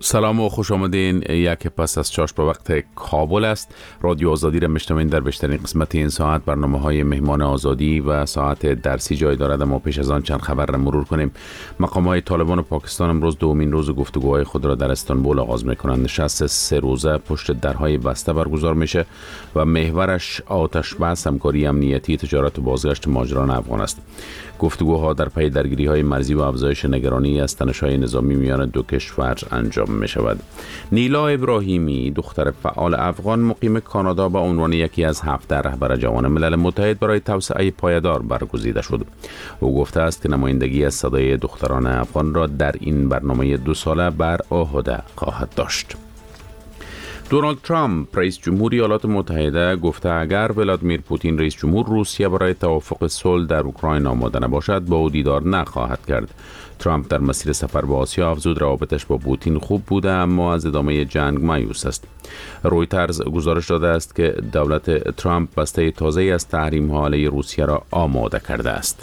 سلام و خوش آمدین. یک پس از چاش به وقت کابل است. رادیو آزادی را میشنوین. در بیشترین قسمت این ساعت برنامه های مهمان آزادی و ساعت درسی جای دارد، اما پیش از آن چند خبر را مرور کنیم. مقام های طالبان و پاکستان امروز دومین روز گفتگوهای خود را در استانبول آغاز میکنند. نشست 3 روزه پشت درهای بسته برگزار میشه و محورش آتش بس، همکاری امنیتی، تجارت و بازگشت مهاجران افغان است. گفتگوها در پی درگیری های مرزی و افزایش نگرانی از تنش‌های نظامی میان دو کشور انجام می شود. نیلا ابراهیمی، دختر فعال افغان مقیم کانادا، به عنوان یکی از 17 رهبر جوان ملل متحد برای توسعه پایدار برگزیده شد. او گفته است که نمایندگی از صدای دختران افغان را در این برنامه 2 ساله بر عهده خواهد داشت. دونالد ترامپ رئیس جمهوری ایالات متحده گفته اگر ولادیمیر پوتین رئیس جمهور روسیه برای توافق صلح در اوکراین آماده نباشد با او دیدار نخواهد کرد. ترامپ در مسیر سفر به آسیا افزود روابطش با پوتین خوب بوده اما از ادامه جنگ مایوس است. رویترز گزارش داده است که دولت ترامپ بسته تازه‌ای از تحریم‌ها علیه روسیه را آماده کرده است.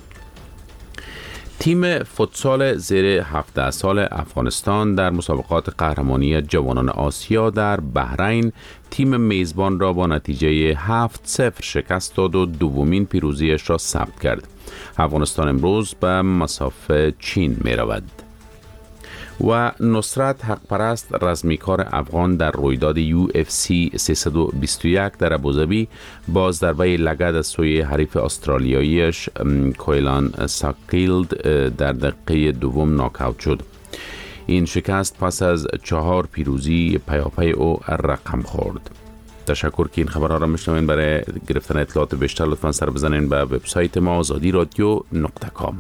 تیم فوتسال زیر 17 سال افغانستان در مسابقات قهرمانی جوانان آسیا در بحرین تیم میزبان را با نتیجه 7-0 شکست داد و دومین پیروزیش را ثبت کرد. افغانستان امروز به مسافه چین می رود. و نصرت حق پرست، رزمیکار افغان در رویداد UFC 321 در ابوظبی باز ضربه لگد از سوی حریف استرالیاییش کویلان ساکیلد در دقیقه دوم ناکاوت شد. این شکست پس از 4 پیروزی پیاپی او رقم خورد. تشکر که این خبرها را میشنوین. برای گرفتن اطلاعات بیشتر لطفا سر بزنین به وبسایت ما azadiradio.com.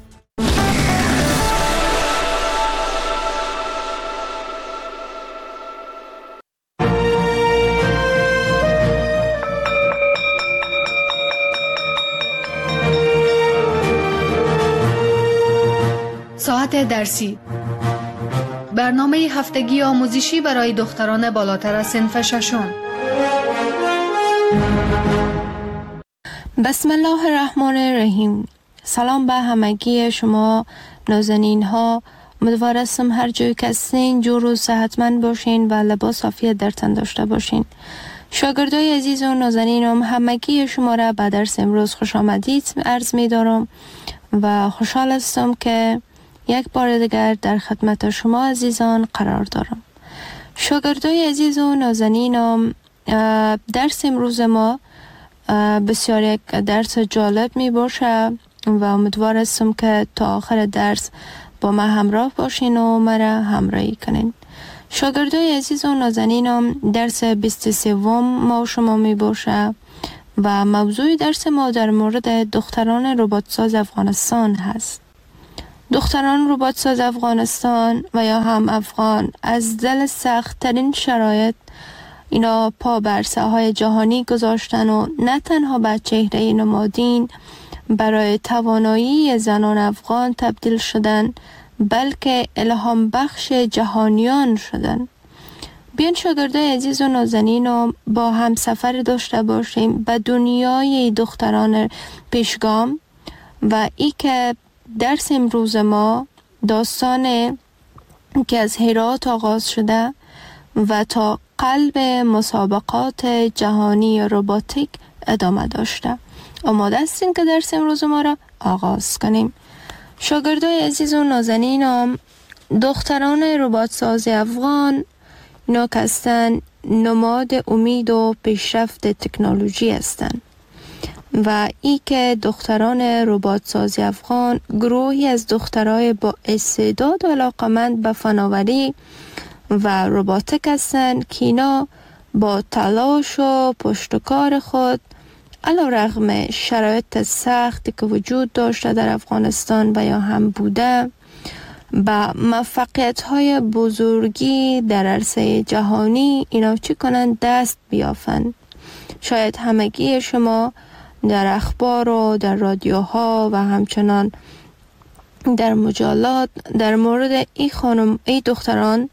ساعت درسی، برنامه هفتگی آموزشی برای دختران بالاتر از صنف ششم. بسم الله الرحمن الرحیم. سلام به همگی شما نازنین ها. امیدوار هستم هر جای که هستین جور و صحتمند باشین و لباس عافیت در تن داشته باشین. شاگردای عزیز و نازنینم، همگی شما را به درس امروز خوش آمدید عرض می دارم و خوشحال هستم که یک بار دیگر در خدمت شما عزیزان قرار دارم. شاگردای عزیز و نازنینم، درس امروز ما بسیار یک درس جالب می باشه و امیدوار هستم که تا آخر درس با ما همراه باشین و مرا همراهی کنین. شاگردای عزیز و نازنینم، درس 23 ما شما می باشه و موضوع درس ما در مورد دختران رباتساز افغانستان هست. دختران رباتساز افغانستان و یا هم افغان از دل سخت ترین شرایط اینا پا بر ساحهای جهانی گذاشتن و نه تنها به چهره نمادین برای توانایی زنان افغان تبدیل شدن، بلکه الهام بخش جهانیان شدن. بیان شاگردای عزیز و نازنین با هم سفر داشته باشیم به دنیای دختران پیشگام و ای که درس امروز ما داستان که از هرات آغاز شده و تا قلب مسابقات جهانی روباتیک ادامه داشته. آماده هستین که درس امروز ما را آغاز کنیم. شاگردای عزیز و نازنینم، دختران رباتساز افغان اینا که هستن نماد امید و پیشرفت تکنولوژی هستند و ای که دختران رباتساز افغان گروهی از دخترای با استعداد و علاقمند به فناوری و رباتیک هستند که اینا با تلاش و پشتکار خود علیرغم شرایط سختی که وجود داشته در افغانستان و یا هم بوده با موفقیت‌های بزرگی در عرصه جهانی اینا چی کنند؟ دست بیافند. شاید همگی شما در اخبار و در رادیوها و همچنان در مجلات در مورد ای دختران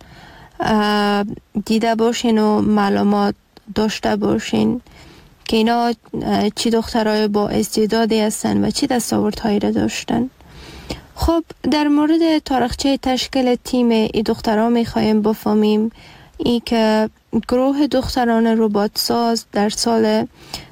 دیده باشین و معلومات داشته باشین که اینا چی دخترای با استعدادی هستن و چی دستاوردهایی را داشتن. خب در مورد تاریخچه تشکیل تیم ای دخترها میخوایم بفهمیم ای که گروه دختران ربات ساز در سال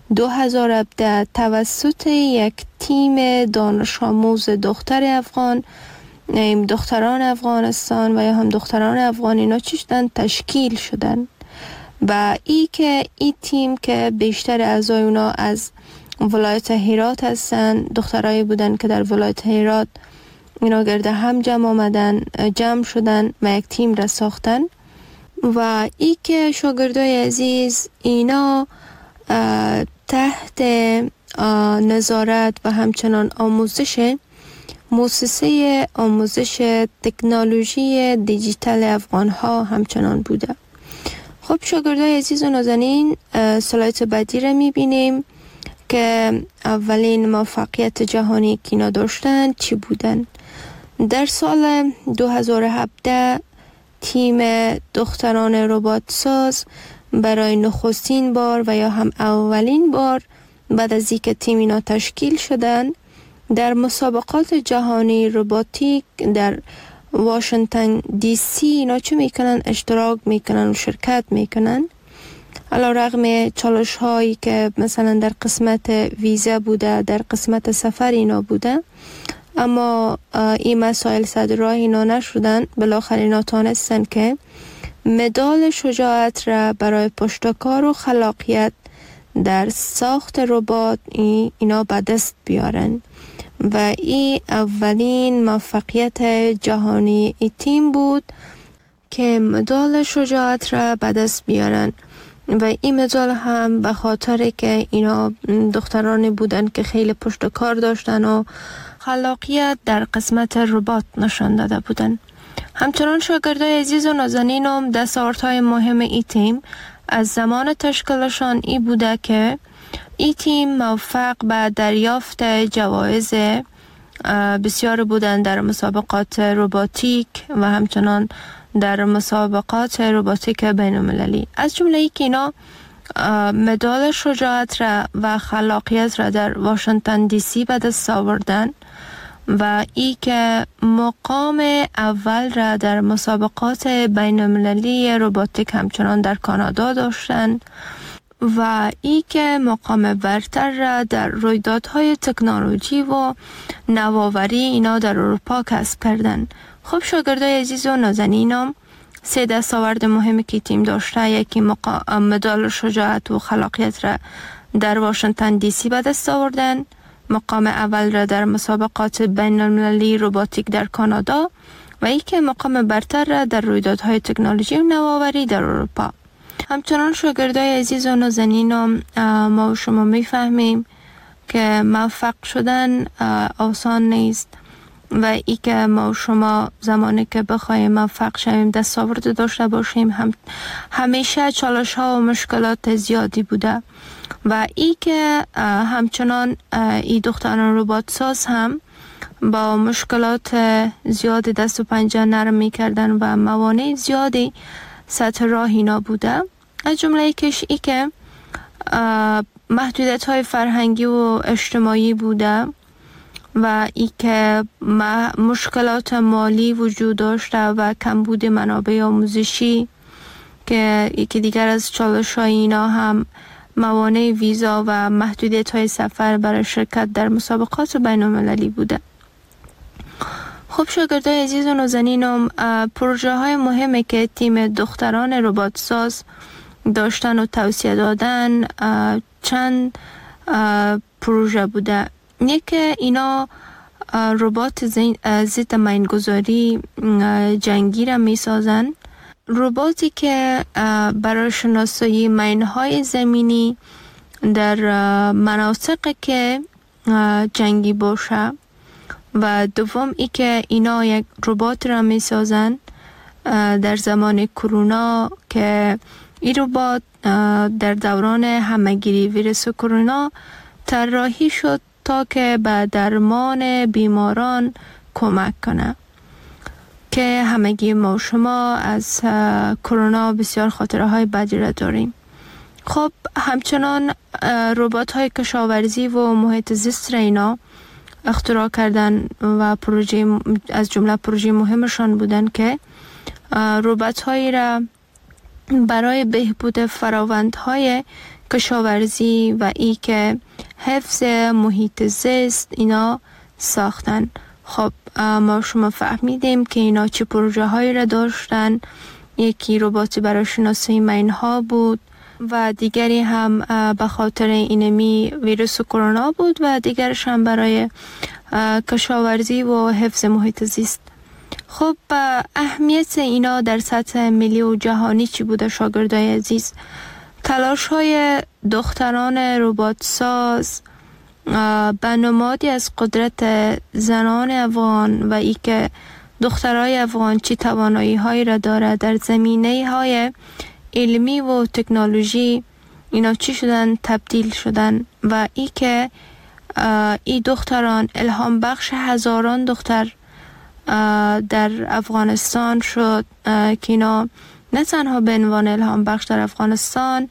2017 توسط یک تیم دانش آموز دختر افغان، دختران افغانستان و یا هم دختران افغان اینا تشکیل شدن و ای تیم که بیشتر اعضای اونا از ولایت هرات هستن، دخترایی بودن که در ولایت هرات اینا گرد هم جمع شدن و یک تیم را ساختن و که شاگردای عزیز اینا تحت نظارت و همچنان آموزش مؤسسه آموزش تکنولوژی دیجیتال افغان ها همچنان بوده. خب شاگردای عزیز و نازنین، سلایت بعدی را میبینیم که اولین موفقیت جهانی که اینا داشتن چی بودن. در سال 2017 تیم دختران ربات ساز برای نخستین بار و یا هم اولین بار بعد از اینکه تیم اینا تشکیل شدن در مسابقات جهانی رباتیک در واشنگتن دی سی اینا چه میکنن؟ اشتراک میکنن و شرکت میکنن. علی رغم چالش هایی که مثلا در قسمت ویزا بوده، در قسمت سفر اینا بوده، اما این مسائل صد راه اینا نشدن. بالاخره اینا تانستن که مدال شجاعت را برای پشتکار و خلاقیت در ساخت ربات اینا به دست بیارن و این اولین موفقیت جهانی ای تیم بود که مدال شجاعت را به دست بیارن و این مدال هم به خاطر که اینا دخترانی بودن که خیلی پشتکار داشتن و خلاقیت در قسمت ربات نشان داده بودن. همچنان شاگردای عزیز و نازنینم دستاوردهای مهم ای تیم از زمان تشکیلشان ای بوده که ای تیم موفق به دریافت جوایز بسیار بودن در مسابقات رباتیک و همچنان در مسابقات رباتیک بین المللی، از جمله ای که اینا مدال شجاعت را و خلاقیت را در واشنگتن دی سی به دست آوردن و ای که مقام اول را در مسابقات بین المللی رباتیک همچنان در کانادا داشتن و ای که مقام برتر را در رویدادهای تکنولوژی و نوآوری اینا در اروپا کسب کردن. خب شاگردای عزیز و نازنینم، 3 دستاورد مهمی که تیم داشته، یکی مدال شجاعت و خلاقیت را در واشنگتن دی سی به دست آوردن، مقام اول را در مسابقات بین المللی رباتیک در کانادا و ای که مقام برتر را در رویدادهای تکنولوژی و نوآوری در اروپا. همچنان شاگردای عزیز و نازنینم، ما و شما میفهمیم که موفق شدن آسان نیست و ای که ما و شما زمانی که بخوایم موفق شویم دستاورد داشته باشیم همیشه چالش ها و مشکلات زیادی بوده و ای که همچنان ای دختران ربات ساز هم با مشکلات زیادی دست و پنجه نرم می کردن و موانع زیادی سطح راه اینا بوده، از جمله یکیش ای که محدودیت های فرهنگی و اجتماعی بوده و ای که مشکلات مالی وجود داشته و کمبود منابع آموزشی که یکی دیگر از چالش های اینا هم موانع ویزا و محدودیت های سفر برای شرکت در مسابقات بین المللی بوده. خب شاگردای عزیز و نازنینم، پروژه های مهمی که تیم دختران ربات ساز داشتن و توصیه دادن چند پروژه بوده. یکی اینا ربات ضد مینگذاری جنگی را می سازن، رباتی که برای شناسایی مینهای زمینی در مناطقی که جنگی باشه و دوم ای که اینا یک ربات را می سازن در زمان کرونا که این ربات در دوران همهگیری ویروس کرونا طراحی شد تا که به درمان بیماران کمک کنه که همگی ما و شما از کرونا بسیار خاطره های بدی را داریم. خب همچنان ربات های کشاورزی و محیط زیست را اینا اختراع کردن و پروژه از جمله پروژه مهمشان بودن که ربات هایی را برای بهبود فراوندهای کشاورزی و ای که حفظ محیط زیست اینا ساختن. خب ما شما فهمیدیم که اینا چه پروژه هایی را داشتن. یکی ربات برای شناسایی ماین‌ها بود و دیگری هم به خاطر اینمی ویروس کرونا بود و دیگرش هم برای کشاورزی و حفظ محیط زیست. خب اهمیت اینا در سطح ملی و جهانی چی بوده شاگردای عزیز؟ تلاش های دختران ربات ساز به نمادی از قدرت زنان افغان و ای که دخترای افغان چی توانایی هایی را داره در زمینه های علمی و تکنولوژی، اینا چی شدن؟ تبدیل شدن و ای که ای دختران الهام بخش هزاران دختر در افغانستان شد که اینا نه تنها به عنوان الهام بخش در افغانستان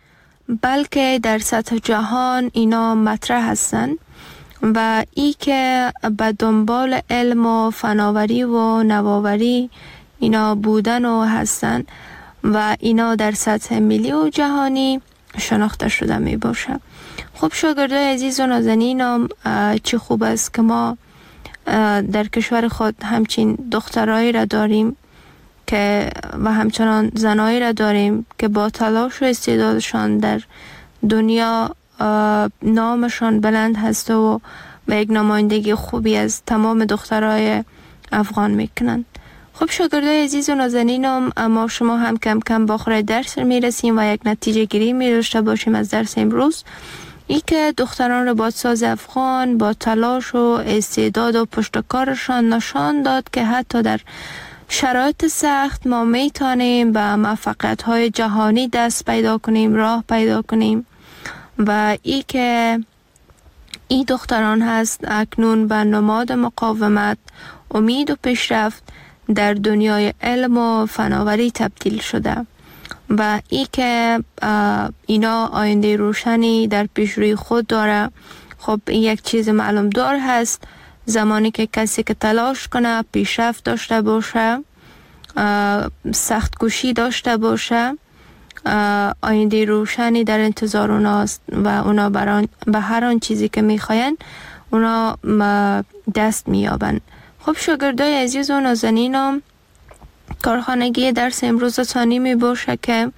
بلکه در سطح جهان اینا مطرح هستن و ای که به دنبال علم و فناوری و نوآوری اینا بودن و هستن و اینا در سطح ملی و جهانی شناخته شده می باشه. خب شاگردای عزیز و نازنینم، چه خوب است که ما در کشور خود همچین دخترایی را داریم که و همچنان زنایی را داریم که با تلاش و استعدادشان در دنیا نامشان بلند هست و یک نمایندگی خوبی از تمام دخترای افغان میکنند. خب شاگردای عزیز و نازنینم، اما شما هم کم کم با آخر درس میرسیم و یک نتیجه گیری می‌داشته باشیم از درس امروز. ای که دختران ربات ساز افغان با تلاش و استعداد و پشتکارشان نشان داد که حتی در شرایط سخت ما میتونیم به موفقیت‌های جهانی دست پیدا کنیم، راه پیدا کنیم و ای که ای دختران هست اکنون به نماد مقاومت، امید و پیشرفت در دنیای علم و فناوری تبدیل شده و ای که اینا آینده روشنی در پیش روی خود داره. خب این یک چیز معلوم دار هست، زمانی که کسی که تلاش کنه، پیشرفت داشته باشه، سخت کوشی داشته باشه، آینده روشنی در انتظار اوناست و اونا به هر آن چیزی که میخواین اونا دست میابن. خب شاگردای عزیز و نازنینم، کارخانگی درس امروز تانی می باشه که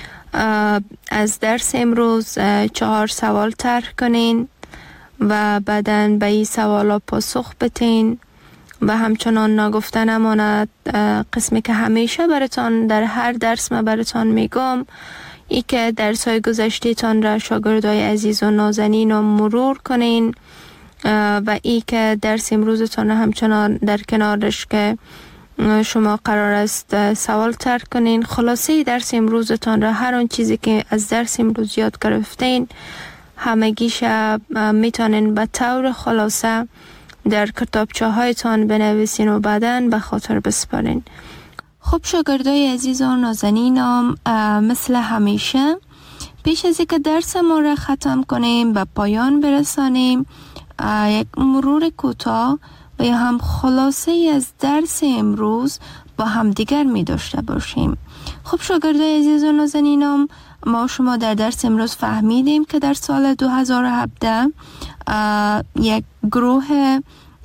از درس امروز 4 سوال طرح کنین و بعداً به این سوالا پاسخ بتین و همچنان نگفته نماند قسمی که همیشه براتان در هر درس ما براتان میگم، ای که درس‌های گذشته تان را شاگردای عزیز و نازنین رو مرور کنین و ای که درس امروزتان همچنان در کنارش که شما قرار است سوال طرح کنین. خلاصه درس امروزتان را، هر آن چیزی که از درس امروز یاد گرفتین همگیش میتونین به طور خلاصه در کتابچه هایتان بنویسین و بعداً به خاطر بسپارین. خب شاگردای عزیز و نازنینم، مثل همیشه پیش از اینکه درس ما را ختم کنیم و پایان برسانیم، یک مرور کوتاه و یا هم خلاصه از درس امروز با هم دیگر می داشته باشیم. خب شاگردای عزیز و نازنینم، ما شما در درس امروز فهمیدیم که در سال 2017 یک گروه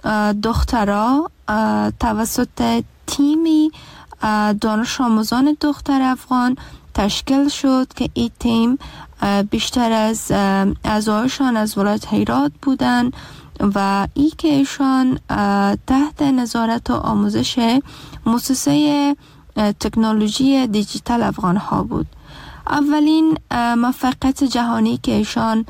دخترها توسط تیمی دانش آموزان دختر افغان تشکیل شد که این تیم بیشتر از اعضایشان از ولایت هرات بودند و ای که ایشان تحت نظارت و آموزش مؤسسه تکنولوژی دیجیتال افغان ها بود. اولین موفقیت جهانی که ایشان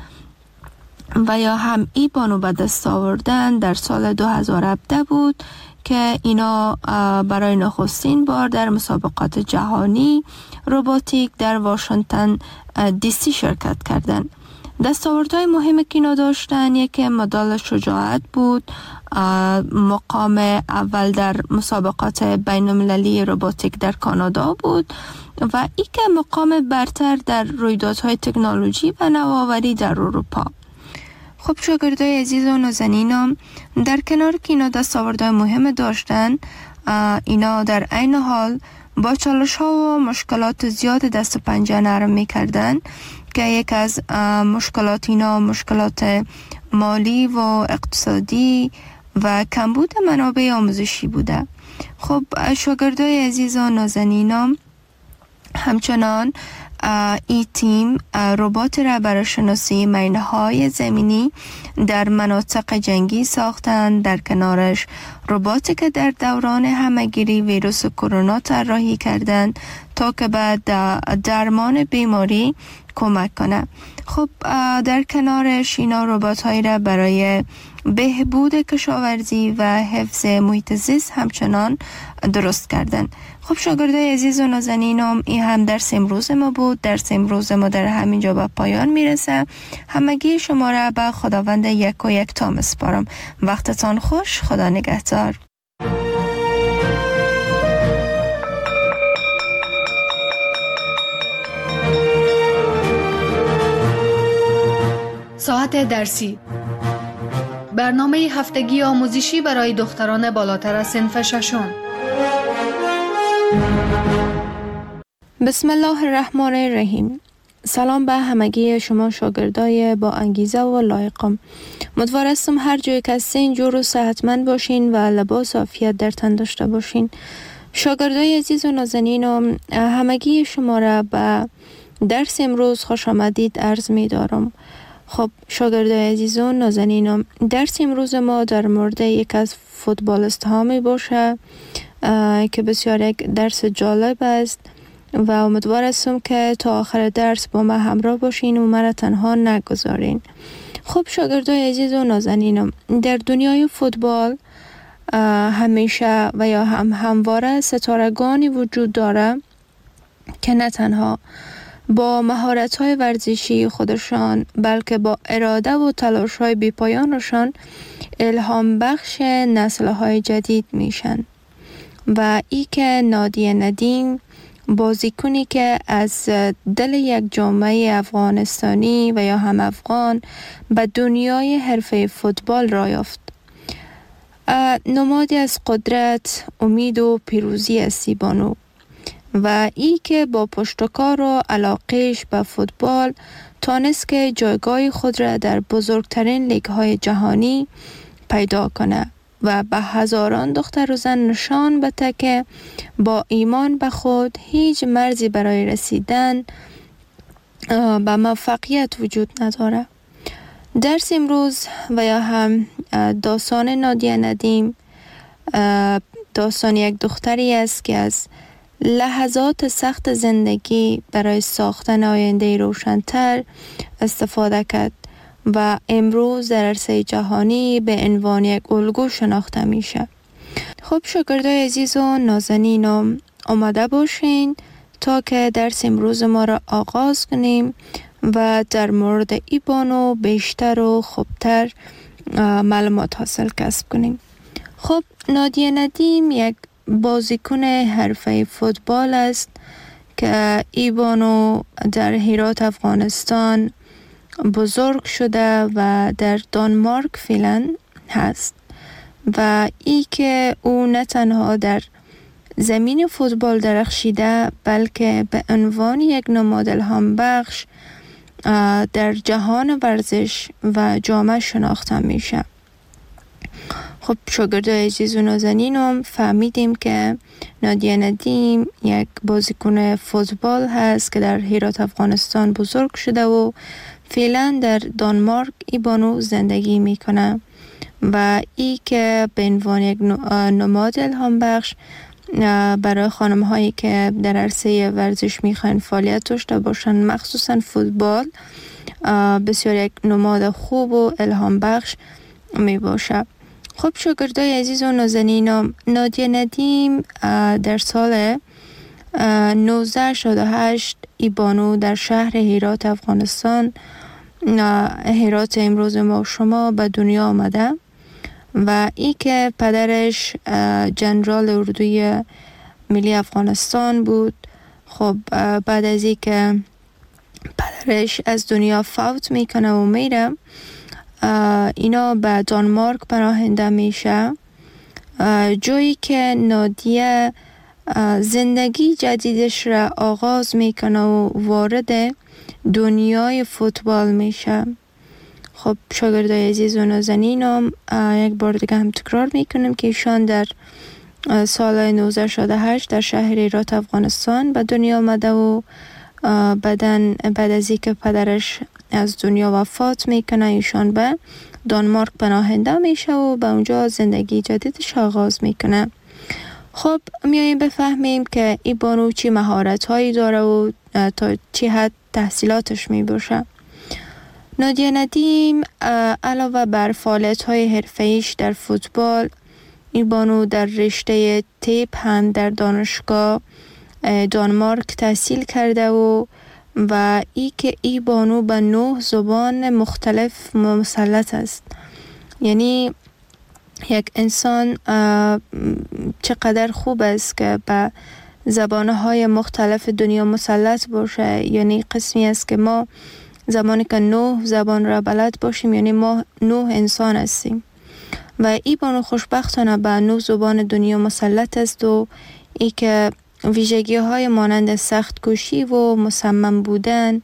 و یا هم ای بانو به دست آوردن در سال 2017 بود که اینا برای نخستین بار در مسابقات جهانی روباتیک در واشنگتن دی سی شرکت کردند. دستاوردهای مهمی که اینا داشتن، یک مدال شجاعت بود، مقام اول در مسابقات بین المللی روباتیک در کانادا بود و ای که مقام برتر در رویدادهای تکنولوژی و نوآوری در اروپا. خب شاگردای عزیز و نازنینم، در کنار که اینا دستاوردهای مهم داشتن، اینا در عین حال با چالش ها و مشکلات زیاد دست و پنجه نرم میکردن که یک از مشکلات اینا مشکلات مالی و اقتصادی و کمبود منابع آموزشی بوده. خب شاگردای عزیز و نازنینم، همچنان این تیم ربات را برای شناسی مینهای زمینی در مناطق جنگی ساختند. در کنارش رباتی که در دوران همهگیری ویروس کرونا طراحی کردند تا که به درمان بیماری کمک کنه. خب در کنارش اینا ربات هایی را برای بهبود کشاورزی و حفظ محیط زیست همچنان درست کردن. خب شاگردای عزیز و نازنینم، این هم درس امروز ما بود. درس امروز ما در همینجا به پایان میرسه. همگی شما را به خداوند یک و یک تا میسپارم. وقتتان خوش. خدا نگهدار. ساعت درسی، برنامه هفتگی آموزشی برای دختران بالاتر از صنف ششم. بسم الله الرحمن الرحیم. سلام به همگی شما شاگردای با انگیزه و لایقم. امیدوارم هر جای که هستین جور و صحتمند باشین و لباس عافیت در تن داشته باشین. شاگردای عزیز و نازنینم، همگی شما را به درس امروز خوش آمدید عرض می دارم. خب شاگردای عزیز و نازنینم، درس امروز ما در مورد یک از فوتبالیست ها می باشه که بسیار یک درس جالب است و امیدوار هستم که تا آخر درس با ما همراه باشین و مرا تنها نگذارین. خب شاگردای عزیز و نازنینم، در دنیای فوتبال همیشه و یا همواره ستارگانی وجود داره که نه تنها با مهارت‌های ورزشی خودشان بلکه با اراده و تلاش‌های بی‌پایانشان الهام بخش نسل‌های جدید میشن. و ای که نادیه ندیم، بازیکنی که از دل یک جامعه افغانستانی و یا هم افغان به دنیای حرفه فوتبال را یافت. نمادی از قدرت، امید و پیروزی است بانو. و ای که با پشتکار و علاقهش به فوتبال تانست که جایگاه خود را در بزرگترین لیگ‌های جهانی پیدا کنه و به هزاران دختر و زن نشان بده که با ایمان به خود هیچ مرزی برای رسیدن به موفقیت وجود نداره. درس امروز و یا هم داستان نادیه ندیم داستان یک دختری است که از لحظات سخت زندگی برای ساختن آینده روشن‌تر استفاده کرد و امروز در عرصه جهانی به عنوان یک الگو شناخته میشه. خب شاگردای عزیز و نازنینم، آماده باشین تا که درس امروز ما را آغاز کنیم و در مورد ای بانو بیشتر و خوبتر معلومات حاصل کسب کنیم. خب نادیه ندیم یک بازیکن حرفه فوتبال است که ای بانو در هرات افغانستان بزرگ شده و در دانمارک فعلا هست و ای که او نه تنها در زمین فوتبال درخشیده بلکه به عنوان یک نماد الهام بخش در جهان ورزش و جامعه شناخته میشه. خب شاگردای عزیز و نازنینم، فهمیدیم که نادیه ندیم یک بازیکن فوتبال هست که در هرات افغانستان بزرگ شده و فعلا در دانمارک ای بانو زندگی میکنه و ای که به عنوان یک نماد الهام بخش برای خانم هایی که در عرصه ورزش میخوان فعالیت داشته باشن، مخصوصا فوتبال، بسیار یک نماد خوب و الهام بخش می باشه. خب شاگردای عزیز و نازنینم، نادیه ندیم در سال 1968 ای بانو در شهر هرات افغانستان، هرات امروز ما شما، به دنیا آمده و ای که پدرش جنرال اردوی ملی افغانستان بود. خب بعد از ای که پدرش از دنیا فوت میکنه و میره، اینا به دانمارک پناهنده میشه، جایی که نادیه زندگی جدیدش را آغاز میکنه و وارد دنیای فوتبال میشه. خب شاگردای عزیز و نازنینم، یک بار دیگه هم تکرار میکنم که ایشان در سال 1968 در شهر هرات افغانستان به دنیا آمده و بعد از اینکه پدرش از دنیا وفات میکنه ایشان به دانمارک پناهنده میشه و به اونجا زندگی جدیدش آغاز میکنه. خب میاییم بفهمیم که این بانو چی مهارت هایی داره و تا چی حد تحصیلاتش میباشه. نادیه ندیم علاوه بر فعالیت های حرفه‌ایش در فوتبال، این بانو در رشته تیپ هم در دانشگاه دانمارک تحصیل کرده و ای که ای بانو به 9 زبان مختلف مسلط است. یعنی یک انسان چقدر خوب است که به زبانهای مختلف دنیا مسلط باشه. یعنی قسمی است که ما زمانی که 9 زبان را بلد باشیم، یعنی ما 9 انسان هستیم و ای بانو خوشبختانه به 9 زبان دنیا مسلط است و ای که ویژگی های مانند سخت کوشی و مصمم بودن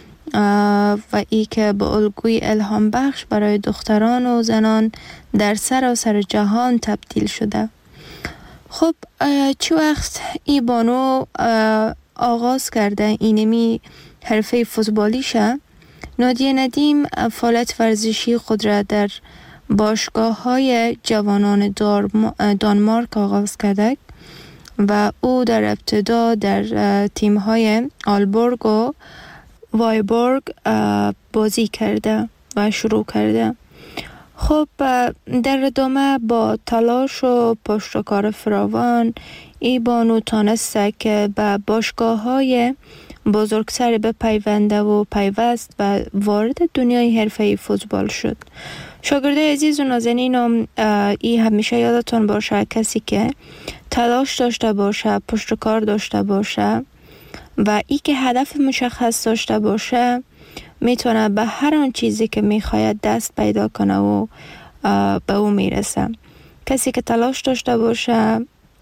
و ای که به الگوی الهام بخش برای دختران و زنان در سراسر جهان تبدیل شده. خب چه وقت ای بانو آغاز کرده اینمی حرفه فوتبالیشه، نادیه ندیم فعالیت ورزشی خود را در باشگاه های جوانان دانمارک آغاز کرده و او در ابتدا در تیم های آلبورگ و وایبورگ بازی کرده و شروع کرده. خب در ادامه با تلاش و پشتکار فراوان ای بانو تانسته که به باشگاه های بزرگتر بپیونده و پیوست و وارد دنیای حرفه‌ای فوتبال شد. شاگردای عزیز و نازنینم، ای همیشه یادتون باشه کسی که تلاش داشته باشه، پشتکار داشته باشه و ای که هدف مشخص داشته باشه میتونه به هر آن چیزی که میخواید دست پیدا کنه و به او میرسه. کسی که تلاش داشته باشه،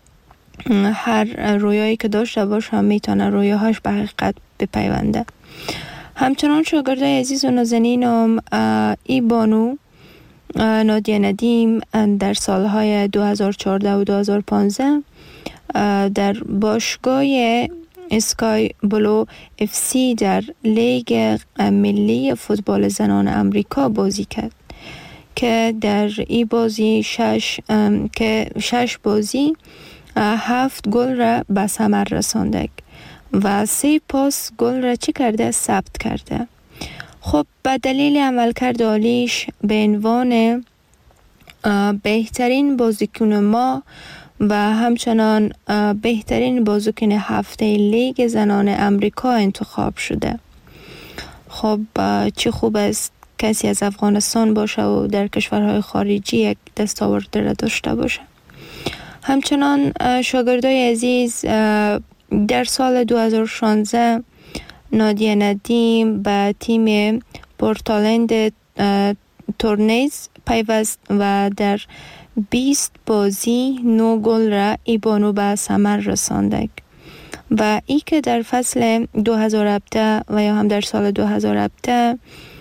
هر رویایی که داشته باشه میتونه رویاهاش به حقیقت بپیونده. همچنان شاگردای عزیز و نازنینم، ای بانو نادیه ندیم در سالهای 2014 و 2015 در باشگاه اسکای بلو اف سی در لیگ ملی فوتبال زنان امریکا بازی کرد که در این بازی 6 بازی 7 گل را به ثمر رسانده و 3 پاس گل را چی کرده؟ ثبت کرده. خب به دلیل عملکرد عالیش به عنوان بهترین بازیکن ما و همچنان بهترین بازیکن هفته لیگ زنان امریکا انتخاب شده. خب چه خوب است کسی از افغانستان باشه و در کشورهای خارجی یک دستاورد را داشته باشه. همچنان شاگردای عزیز، در سال 2016 نادیه ندیم به تیم پورتلند تورنیز پیوست و در 20 بازی 9 گل را ای بانو به ثمر رسانده و ای که در فصل 2017 و یا هم در سال 2017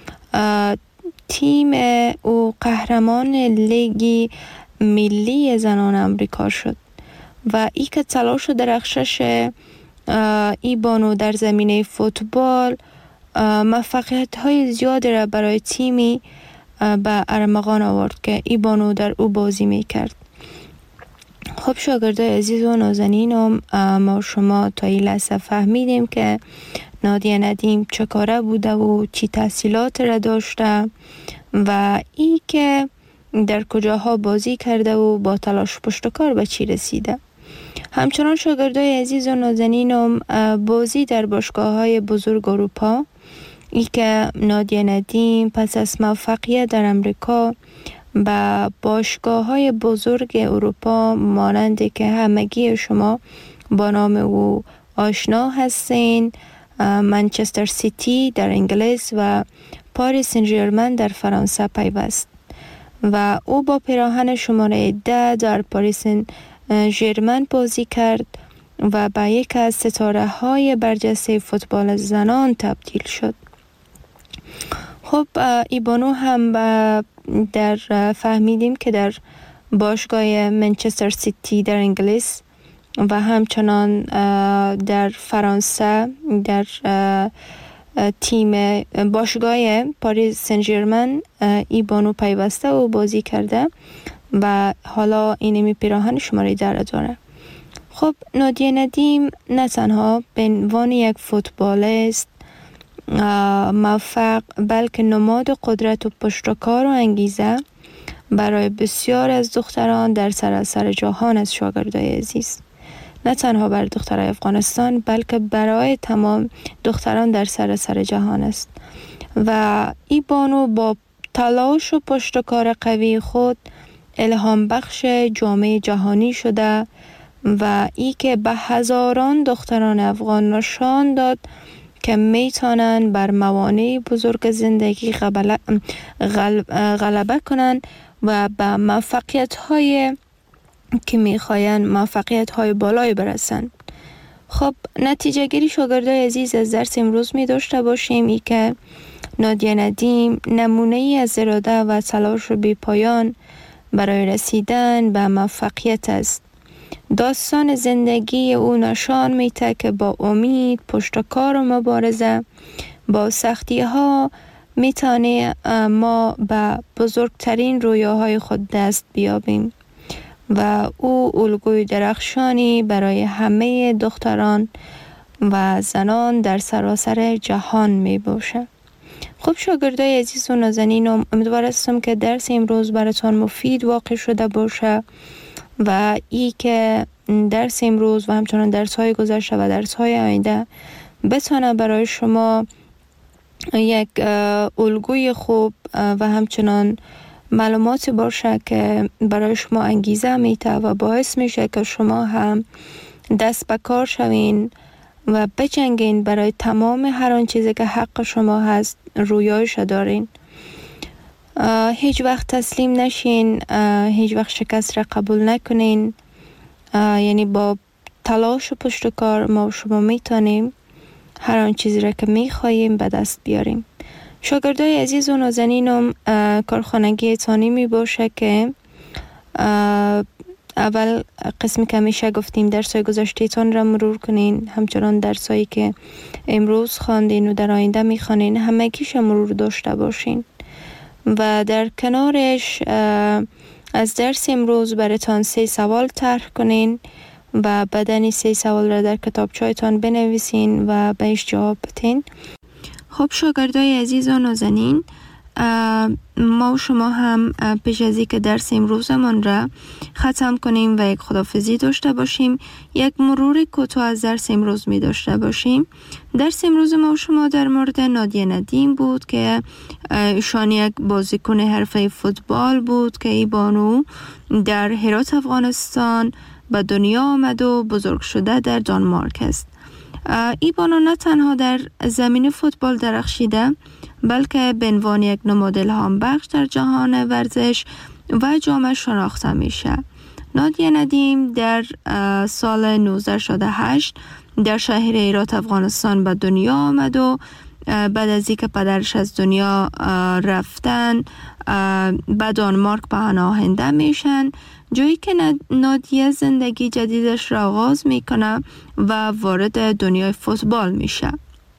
تیم او قهرمان لیگ ملی زنان امریکا شد و ای که تلاش و درخشش ای بانو در زمینه فوتبال موفقیت های زیادی را برای تیمی به ارمغان آورد که ای بانو در او بازی میکرد. خب شاگردای عزیز و نازنینم، ما شما تا این لحظه فهمیدیم که نادیه ندیم چه کاره بوده و چی تحصیلات را داشته و ای که در کجاها بازی کرده و با تلاش پشتکار به چی رسیده. همچنان شاگردای عزیز و نازنینم، بازی در باشگاه‌های بزرگ اروپا، ای که نادیه ندیم پس از موفقیت در امریکا به باشگاه‌های بزرگ اروپا مانند که همگی شما با نام او آشنا هستین، منچستر سیتی در انگلیس و پاریس سن ژرمن در فرانسه پیوست و او با پیراهن شماره 10 در پاریس سن ژرمن بازی کرد و به یک از ستاره های برجسته فوتبال زنان تبدیل شد. خب ای بانو هم در فهمیدیم که در باشگاه منچستر سیتی در انگلیس و همچنان در فرانسه در تیم باشگاه پاریس سن ژرمن ای بانو پیوسته و بازی کرده و حالا اینمی پیراهن شماره 10 داره. خب نادیه ندیم نه تنها به عنوان یک فوتبالیست موفق بلکه نماد قدرت و پشتکار و انگیزه برای بسیار از دختران در سراسر جهان از شاگردای عزیز، نه تنها برای دخترای افغانستان بلکه برای تمام دختران در سراسر جهان است و ای بانو با تلاش و پشتکار قوی خود الهام بخش جامعه جهانی شده و ای که به هزاران دختران افغان نشان داد که میتونن بر موانع بزرگ زندگی غلبه کنن و به موفقیت های که میخواین موفقیت های بالای برسن. خب نتیجه گیری شاگردای عزیز از درس امروز می داشته باشیم ای که نادیه ندیم نمونه ای از اراده و تلاش بی پایان برای رسیدن به موفقیت است. داستان زندگی او نشان میده که با امید، پشتکار و مبارزه با سختی ها میتونه ما به بزرگترین رویاهای خود دست بیابیم و او الگوی درخشانی برای همه دختران و زنان در سراسر جهان می باشه. خب شاگردای عزیز و نازنین، امیدوار هستم که درس امروز براتون مفید واقع شده باشه و ای که درس امروز و همچنان درس های گذشته و درس های آینده بتونه برای شما یک الگوی خوب و همچنان معلوماتی باشه که برای شما انگیزه میده و باعث میشه که شما هم دست به کار شوین و بجنگین برای تمام هر آن چیزی که حق شما هست رویایش دارین. هیچ وقت تسلیم نشین، هیچ وقت شکست را قبول نکنین. یعنی با تلاش و پشتکار ما شما میتونیم هر آن چیزی را که میخواییم به دست بیاریم. شاگردای عزیز و نازنینم، کارخانگی تانی می باشه که اول قسمی که همیشه گفتیم درسای گذشته تان را مرور کنین، همچنان درسایی که امروز خواندین و در آینده میخوانین همگیش مرور داشته باشین و در کنارش از درس امروز براتان 3 سوال طرح کنین و بعدن 3 سوال را در کتابچه‌تان بنویسین و بهش جواب بدین. خب شاگردای عزیز و نازنین، ما و شما هم پیش از اینکه درس امروزمان را ختم کنیم و یک خداحافظی داشته باشیم، یک مرور کوتاه از درس امروز می داشته باشیم. درس امروز ما و شما در مورد نادیه ندیم بود که ایشان یک بازیکن حرفه فوتبال بود که ای بانو در هرات افغانستان به دنیا آمد و بزرگ شده در دانمارک است. ای بانو نه تنها در زمین فوتبال درخشیده بلکه به عنوان یک نماد الهام بخش در جهان ورزش و جامعه شناخته میشه. نادیه ندیم در سال 1968 در شهر هرات افغانستان به دنیا آمد و بعد از اینکه پدرش از دنیا رفتن به دانمارک پناهنده میشن، جایی که نادیه زندگی جدیدش را آغاز میکنه و وارد دنیای فوتبال میشه.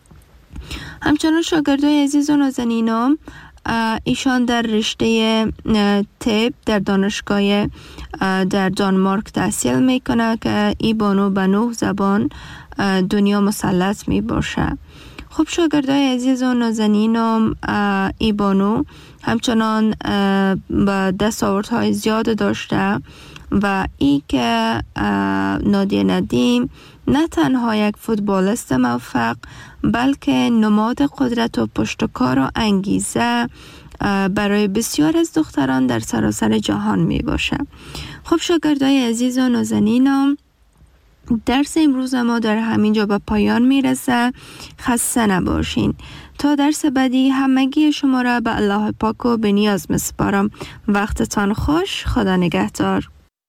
همچنان شاگردای عزیز و نازنینم، ایشان در رشته طب در دانشگاه در دانمارک تحصیل میکنه که ای بانو به 9 زبان دنیا مسلط می باشه. خب شاگردای عزیز و نازنینم، ای بانو همچنان با دستاوردهای زیاد داشته و ای که نادیه ندیم نه تنها یک فوتبالیست موفق بلکه نماد قدرت و پشتکار و انگیزه برای بسیار از دختران در سراسر جهان می باشه. خب شاگردای عزیز و نازنینم، درس امروز ما در همینجا به پایان میرسه. خسته نباشین. تا درس بعدی همگی شما را به الله پاک و به نیاز میسپارم. وقتتان خوش. خدا نگهدار.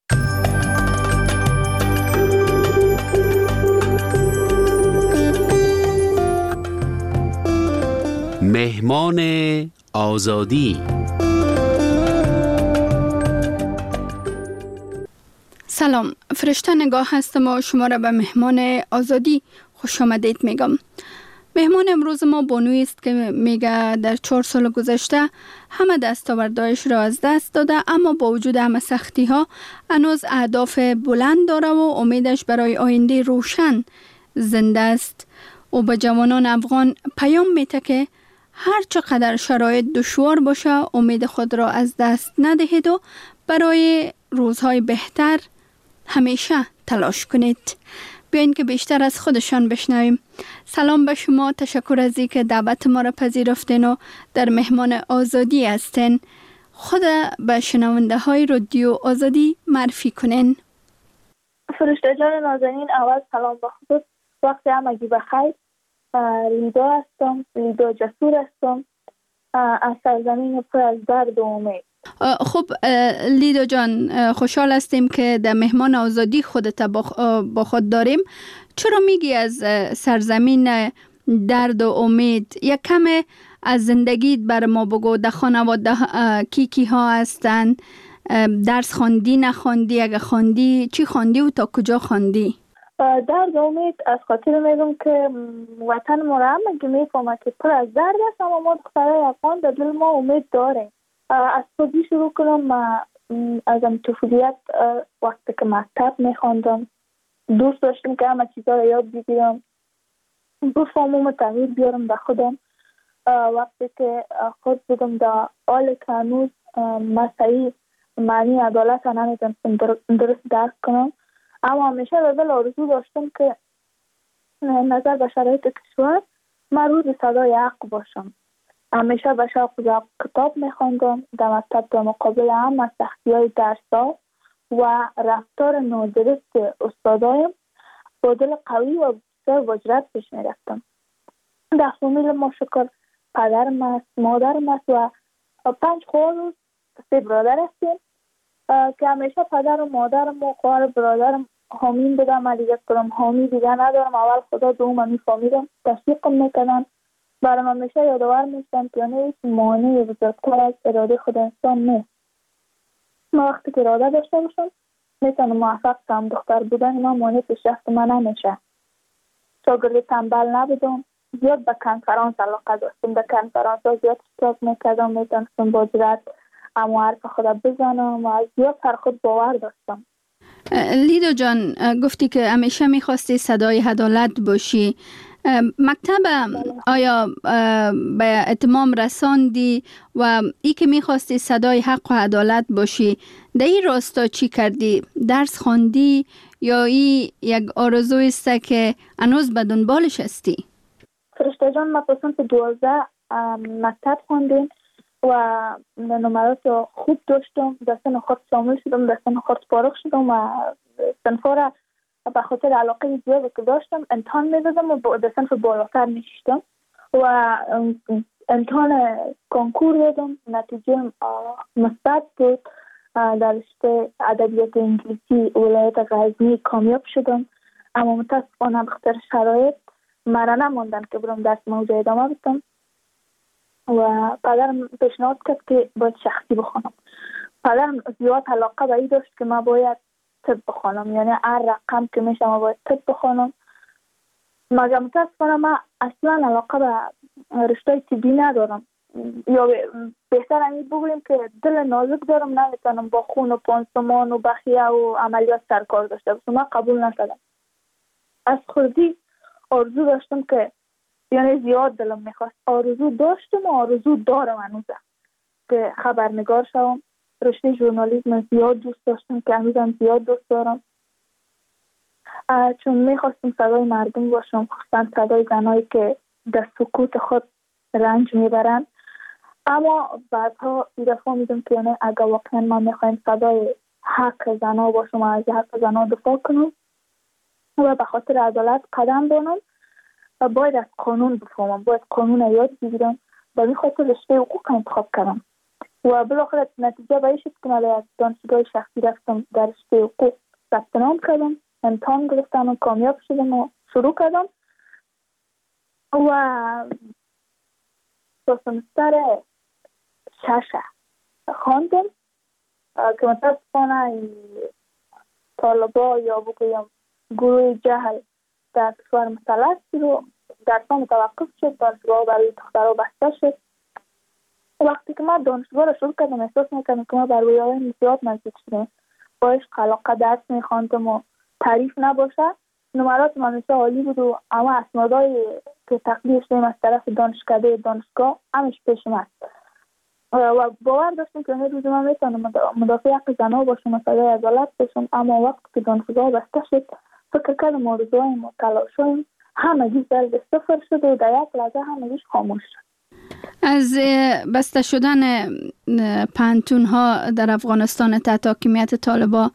مهمان آزادی. سلام، فرشته نگاه هستم و شما را به مهمان آزادی خوش آمدید میگم. مهمان امروز ما بانویی است که میگه در 4 سال گذشته همه دستاوردهایش را از دست داده، اما با وجود همه سختی ها هنوز اهداف بلند داره و امیدش برای آینده روشن زنده است. او به جوانان افغان پیام میده که هر چقدر شرایط دشوار باشه امید خود را از دست ندهید و برای روزهای بهتر همیشه تلاش کنید. بیاین که بیشتر از خودشان بشنویم. سلام به شما، تشکر از اینکه دعوت ما را پذیرفتین و در مهمان آزادی هستین. خود به شنونده های رادیو آزادی معرفی کنین. فرشته جان نازنین، اول سلام به خود، وقت همگی بخیر. لیدا هستم، لیدا جسور هستم، از سرزمین پر از درد و امید. خب لیدا جان، خوشحال هستیم که در مهمان آزادی خودت با خود داریم. چرا میگی از سرزمین درد و امید؟ یک کم از زندگیت بر ما بگو. در خانواده کی ها هستن؟ درس خواندی نخواندی؟ اگه خواندی چی خواندی و تا کجا خواندی؟ درد و امید از خاطر میگم که وطن ما را همه میفهمه که پر از درد است، اما ما دخترای افغان در دل ما امید داریم. از خودی شروع کنم. من از طفولیت وقتی که مکتب میخواندم دوست داشتم که همه چیزا رو یاد بگیرم، بفهمم و تغییر بیارم در خودم. وقتی که خود بودم در حال که هنوز مسایی معنی عدالت رو نمیتونستم درست درک کنم، اما همیشه در دل آرزو داشتم که نظر به شرایط کشور من روز صدای حق باشم. همیشه به شوق کتاب میخواندم. در مکتب در مقابل همه سختی‌های درس‌ها و رفتار نادرست استادایم با دل قوی و بسیار وجرت پیش میرفتم. در فامیل ما شکر پدرم است، مادرم است و 5 خواهر و 3 برادر هستیم که همیشه پدر و مادرم و خواهر برادرم حامیم بودم. من دیگه حامی دیگه ندارم. اول خدا دوم میفهمیدم، تشویقم میکردن. برای من همیشه یادآور میشن که هیچ مانعی بزرگتر از اراده خود انسان نیست. ما وقتی که اراده داشته باشم میتونم موفق شم. دختر بودن من مانع پیشرفت من نمیشه. شاگرد تنبل نبودم. زیاد به کنفرانس علاقه داشتم. در کنفرانس ها زیاد اشتراک میکردم. میتونستم با جرأت اما حرف خود بزنم و زیاد سر خود باور داشتم. لیدا جان، گفتی که همیشه میخواستی صدای عدالت باشی. مکتب آیا به اتمام رساندی و ای که میخواستی صدای حق و عدالت باشی در این راستا چی کردی؟ درس خواندی یا ای یک آرزوی است که هنوز به دنبالش هستی؟ فرشته جان، ما پسند 12 مکتب خواندیم و نمرات خوب داشتم. در سن خود شامل شدم، در سن خود فارغ شدم و صنفا را به خاطر علاقه زیادی که داشتم امتحان میدادم و در صنف بالاتر میشتم و امتحان کنکور دادم. نتیجه مثبت بود. در رشته ادبیات انگلیسی ولایت غزنی کامیاب شدم، اما متاسفانه به خاطر شرایط مرا نماندن که برم درس موضوع ادامه بدم و پدرم پیشنهاد کرد که باید شخصی بخونم. پدرم زیاد علاقه به این داشت که من باید طب بخونم، یعنی هر رقم که میشه ما باید طب بخونم. مگر متاسفانه من اصلا علاقه به رشته طبی ندارم، یا بهتر همین بگوییم که دل نازک دارم، نمیتونم با خون و پانسمان و بخیه و عملیات سرکار داشته باشم. من قبول نشدم. از خودی آرزو داشتم که یعنی زیاد دلم میخواست، آرزو داشتم و آرزو دارم هنوزه که خبرنگار شوم. رشته ژورنالیسم زیاد دوست داشتم که هنوزم زیاد دوست دارم، چون میخواستم صدای مردم باشم، خصوصا صدای زنایی که در سکوت خود رنج میبرن. اما بعدها ایده فهمیدم که یعنی اگر واقعا من میخوایم صدای حق زنا باشم و از حق زنا دفاع کنم، و به خاطر عدالت قدم دانم و باید از قانون بفهمم، باید قانون یاد بگیرم. به این خاطر رشته حقوق انتخاب کردم و بالاخره نتیجه به این شد که من از دانشگاه شخصی رفتم، در رشته حقوق ثبت نام کردم، امتحان گرفتم و کامیاب شدم و شروع کردم و تا سمستر 6 خواندم که متاسفانه طالبا یا بگویم گروه جهل در کشور مسلط رو درسام توقف شد، دانشگاه برای دخترها بسته شد. وقتی که من دانشگاه رو شروع کردم احساس میکردم که ما بر رویاهای زیاد نزدیک شدیم. با عشق علاقه درس میخواندم و تعریف نباشه، نمرات من همیشه عالی بود و اما اسنادهای که تقدیر شدیم از طرف دانشکده دانشگاه همش پیش من و باور داشتم که روز من میتونم مدافع حق زنها باشم و صدای عدالت باشم. اما وقتی که دانشگاه بسته شد فکر کردم آرزوهایم و تلاشهایم همگی درد صفر شد و در یک لحظه همگیش خاموش شد. از بسته شدن پانتون ها در افغانستان تحت حاکمیت طالبان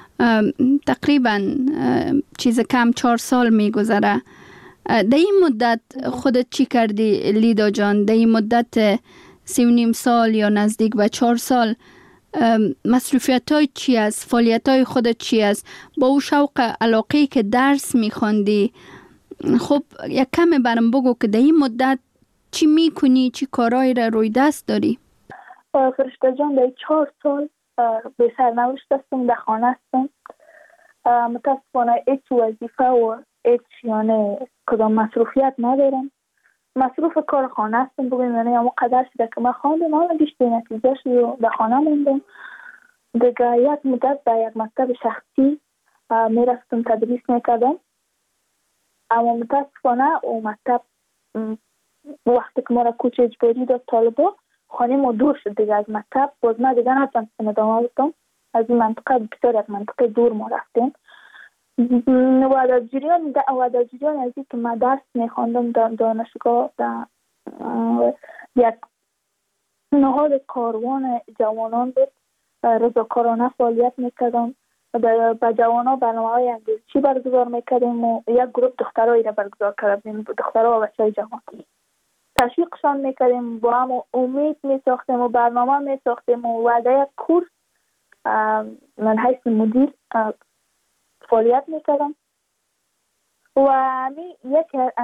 تقریبا چیز کم 4 سال میگذره. در این مدت خودت چی کردی لیدا جان؟ در این مدت 3.5 سال یا نزدیک به 4 سال مصروفیت های چی است؟ فعالیت های خودت چی است؟ با او شوق علاقه که درس میخواندی، خب یک کمی برام بگو که در این مدت چی میکنی، چی کارایی را روی دست داری؟ فرشته جان در 4 سال به سرنوشت هستم، در خانه هستم. متاسفانه هیچ وظیفه و هیچ یعنی کدام مصروفیت ندارم. مصروف کار خانه هستم بگویم، یعنی اما قدر شده که من خواندم اما گشته نتیجه شد و در خانه موندم. دیگه یک مدت در یک مکتب شخصی میرفتم تدریس میکردم، اما متاسفانه او مکتب وقتی که ما را کوچ اجباری داد طالبا، خانه ما دور شد دیگه از مکتب. باز من دیگه نتونستم ادامه بدم، از این منطقه بسیار یک منطقه دور ما رفتیم و در جریان از این که من درس میخواندم در دانشگاه در یک نهاد کاروان جوانان بود، رضاکارانه فعالیت میکردم. با جوانان برنامه‌های انگیزشی برگزار میکردیم و یک گروه دخترایی را برگزار کردیم، دخترها و بچه‌های جوان. تشویقشان میکردیم، با هم امید میساختیم و برنامه میساختیم و وعده یک کورس من حیث مدیر فعالیت میکردم و یک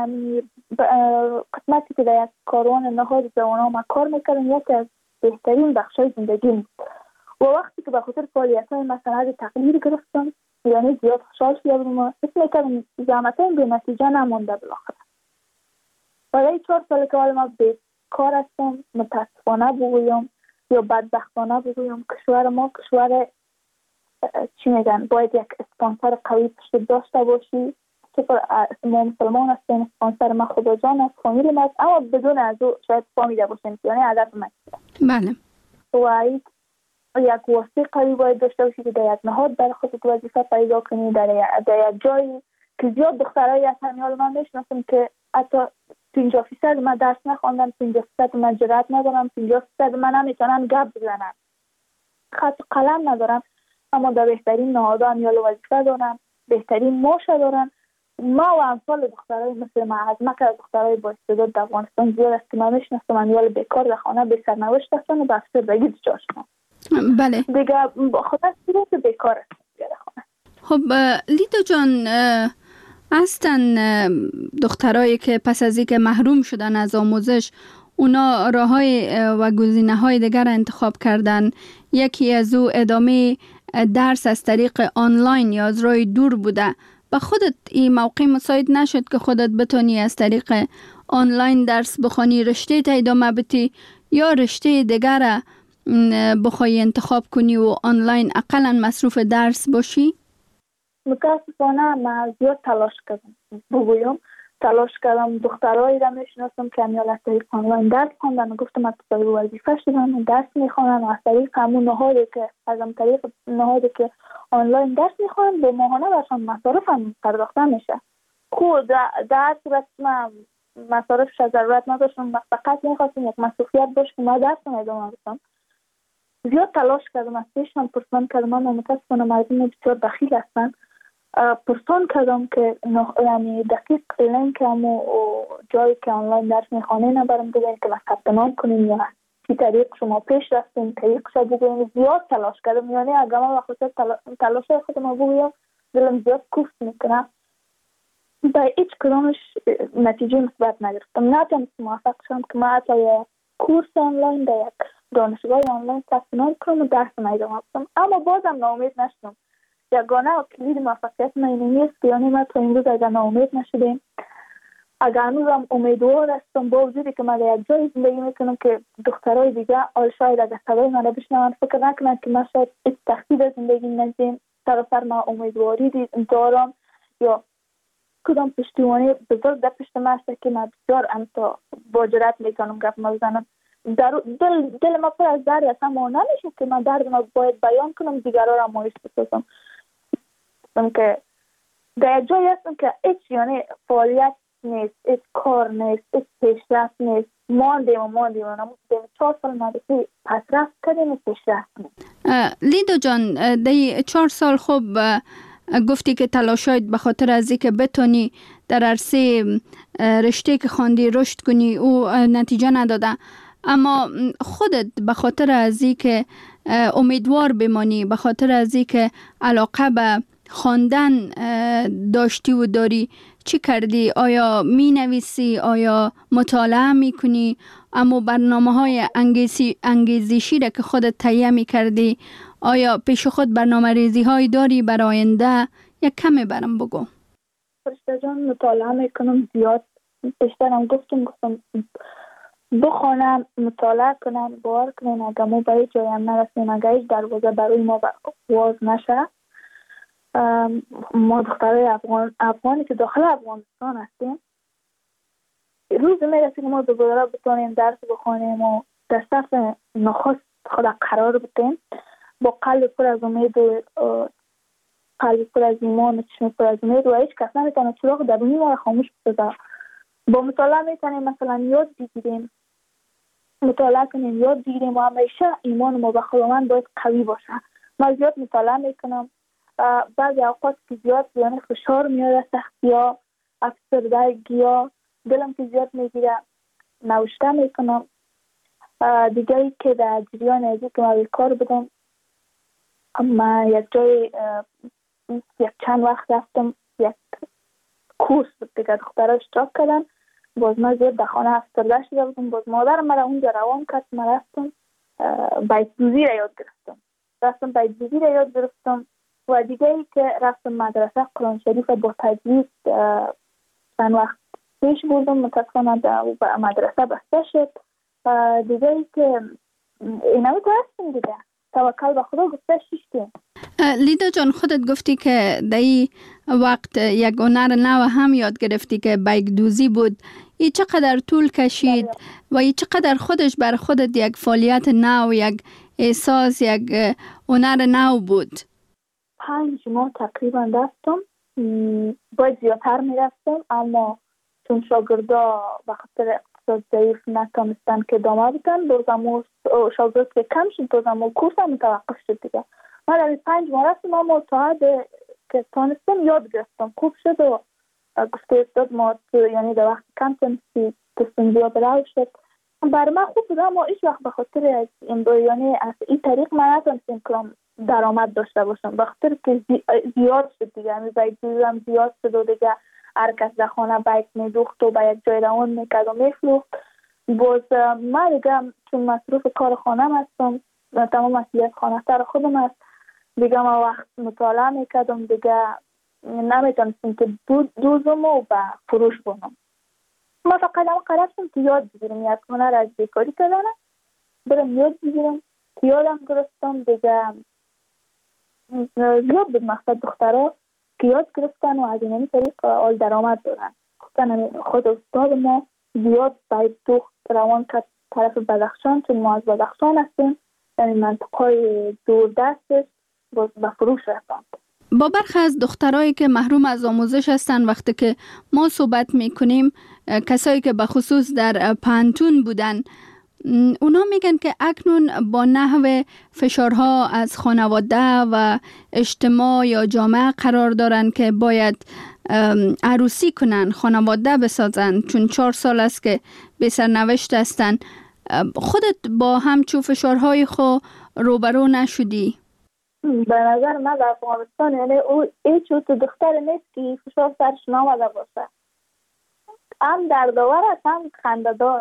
قسمتی که در یک کاروان نهاد جوانان ما کار میکردم یکی از بهترین بخشای زندگی بود و وقتی که به خاطر فعالیت‌های مثلا تقدیر گرفتم یعنی زیاد خوشحال شدم و فکر میکردم زحمتایم به نتیجه نمانده. بالاخره برای 4 سال که ما بیکار هستم، متاسفانه بگویم یا بدبختانه بگویم، کشور ما کشور چی میگن باید یک اسپانسر قوی پشت داشته باشی که ما مسلمان هستیم، اسپانسر ما خدا جان است، فامیل ما است، اما بدون از او شاید فامیل باشیم یعنی هدف من. بله. و یک واسطه قوی باید داشته باشی که در یک نهاد برای خودت وظیفه پیدا کنی، در یک جایی که زیاد دخترایی هستن. حالا من میشناسم که حتی 50% من درس نخواندم، 50% من جرأت ندارم، 50% من نمیتونم گپ بزنم، خط قلم ندارم، اما در بهترین نهادها امیال وظیفه دارم، بهترین معاش دارم. ما و امثال دخترای مثل ما از مکه دخترای با استعداد در افغانستان زیاد است که من میشناسم امیال بیکار در خانه به سرنوشت هستن و به افسردگی دچار شدن. بله. دیگه خدا صورت بیکار است در خانه. خب لیدا جان، هستن دخترایی که پس از اینکه محروم شدن از آموزش اونا راههای و گزینه‌های دیگر انتخاب کردن. یکی از او ادامه درس از طریق آنلاین یا از راه دور بوده. به خودت این موقع مساعد نشد که خودت بتونی از طریق آنلاین درس بخوانی، رشته تا ادامه بدی یا رشته دیگر بخوای انتخاب کنی و آنلاین اقلا مصروف درس باشی؟ متاسفانه من زیاد تلاش کردم. دخترایی را میشناسم که امیال از طریق آنلاین درس خواندن و گفتم از طریق وظیفه شدن درس میخوانن و از طریق همون نهادی که از طریق نهادی که آنلاین درس میخوانن به ماهانه برشان مصارف هم پرداخته میشه. خود در صورت من مصارفش ضرورت نداشتم، فقط میخواستم یک مصروفیت باشه که ما درس ادامه بدم. زیاد تلاش کردم، از پیشم پرسان کردم، اما متاسفانه مردم بسیار بخیل هستن. پرسان کردم که یعنی دقیق لینک و جایی که آنلاین درس میخوانه نبرم بگوین که ما ثبت نام کنیم یا چی طریق شما پیش رفتیم طریقش بگوین. زیاد تلاش کردم، یعنی اگر من وقت تلاش خودم بگویم دلم زیاد کوفت میکنم، با هیچ کدامش نتیجه مثبت نگرفتم. نتونستم موفق شدم که ما حتی یک کورس آنلاین در یک دانشگاه آنلاین ثبت نام کنم و درس ادامه بدم، اما بازم ناامید نشدم. یگانه کلید موفقیت من این نیست که یعنی ما تا امروز اگر ناامید نشدیم، اگر هنوزم امیدوار هستم با وجودی که من در یک جای زندگی میکنم که دخترای دیگه شاید اگر صدای من بشنون فکر نکنن که من شاید هیچ تخصیص زندگی ندارم، سراسر ما امیدواری دارم یا کدام پشتیبانی بزرگ در پشت من است که من بسیار انتا با جرات میتونم گپ بزنم. دل ما پر از درد است، اما نمیشه که من درد ما باید بیان کنم دیگران را مایوس بسازم. که در جایی هستم که هیچ یعنی فعالیت نیست، هیچ کار نیست، هیچ پیشرفت نیست. ماندیم و 4 سال مدرسه پسرفت کردیم و پیشرفت نیست. لیدا جان، در 4 سال خوب گفتی که تلاشایت به خاطر از اینکه بتونی در عرصه رشته که خواندی رشد کنی او نتیجه نداده، اما خودت به خاطر از اینکه امیدوار بمانی، به خاطر از اینکه علاقه به خواندن داشتی و داری، چی کردی؟ آیا می نویسی؟ آیا مطالعه می کنی؟ اما برنامه‌های انگیزشی را که خودت تهیه می کردی، آیا پیش خود برنامه ریزی هایی داری برای آینده؟ یک کمی برام بگو. فرشته جان، مطالعه میکنم زیاد. بیشترم گفتم بخونم، مطالعه کنم، باور کنم اگر ما به هیچ جایم نرسیم، اگر هیچ دروازه برای ما باز نشه، ما دخترای افغانی که داخل افغانستان هستیم روز میرسه که ما دوباره بتونیم درس بخونیم و در صف نخست خود قرار بتیم با قلب پر از امید و قلب پر از ایمان و چشم پر از امید و هیچ کس نمیتونه چراغ درونی ما را خاموش بسازه. با مطالعه میتونیم مثلا یاد بگیریم، مطالعه کنیم، یاد بگیریم و همیشه ایمان ما به خداوند باید قوی باشه. من زیاد مطالعه میکنم، بعضی اوقات که زیاد یعنی فشار میاد، سختی ها، افسردگی ها، دلم که زیاد میگیره، نوشته میکنم. دیگه که در جریان ازی که من کار بدم، اما یک جای یک چند وقت رفتم یک کورس دیگه دخترها اشتراک کردن، باز من زیاد در خانه افسرده شده بودم، باز مادرم مرا اونجا روان کرد، من رفتم بیت‌دوزی را یاد گرفتم و دیگه ای که رفتم مدرسه قرآن شریف با تجوید چند وقت پیش بردم، متاسفانه به مدرسه بسته شد. دیگه ای که اینمی که هستیم دیگه توکل به خدا گفته شیشتیم. لیدا جان، خودت گفتی که در این وقت یک هنر نو هم یاد گرفتی که بیگ‌دوزی بود. این چقدر طول کشید و این چقدر خودش بر خودت یک فعالیت نو، یک احساس، یک هنر نو بود؟ 5 ماه تقریبا رفتم، باید زیادتر میرفتم اما چون شاگردا به خاطر اقتصاد ضعیف نتونستن که ادامه بدن، بازم شاگرد که کم شد بازم کورس هم متوقف شد دیگه. من در 5 ماه رفتم اما تا حد که تونستم یاد گرفتم، خوب شد و گفته استاد ما یعنی در وقت کم تونستی دستم زیاد رو شد. برای من خوب بود اما هیچ وقت به خاطر از یعنی از این طریق من نتونستم کنم درآمد داشته باشم، به خاطر که زیاد شد دیگه، یعنی بیت زیاد شد و دیگه هر کس در خانه بیت میدوخت و به یک جای روان میکرد و میفروخت. باز من دیگه چون مصروف کار خانم هستم، تمام مسئولیت خانه سر خودم هست دیگه، من وقت مطالعه میکردم دیگه نمیتونستم که دوزم و به فروش بونم. من فقط قرارستم که یاد بگیرم، یک هنر از بیکاری کردنه برم یاد بگیرم که یادم گرفتم دیگه. زیاد بود مقصد دخترها که یاد گرفتن و از این طریق آل درآمد دارن. خود استاد ما زیاد باید دوخت روان کرد طرف بدخشان، چون ما از بدخشان هستیم، یعنی منطقه دور دستش به فروش رفتن. با برخی از دخترایی که محروم از آموزش هستن، وقتی که ما صحبت میکنیم، کسایی که به خصوص در پانتون بودن، اونا میگن که اکنون با نحو فشارها از خانواده و اجتماع یا جامعه قرار دارن که باید عروسی کنن، خانواده بسازن، چون 4 سال است که به سرنوشت هستن. خودت با همچون فشارهای خو روبرو نشدی؟ به نظر من در افغانستان یعنی هیچ دختر نیست که فشار سرش نامده باشه، هم دردآور است هم خنده‌دار.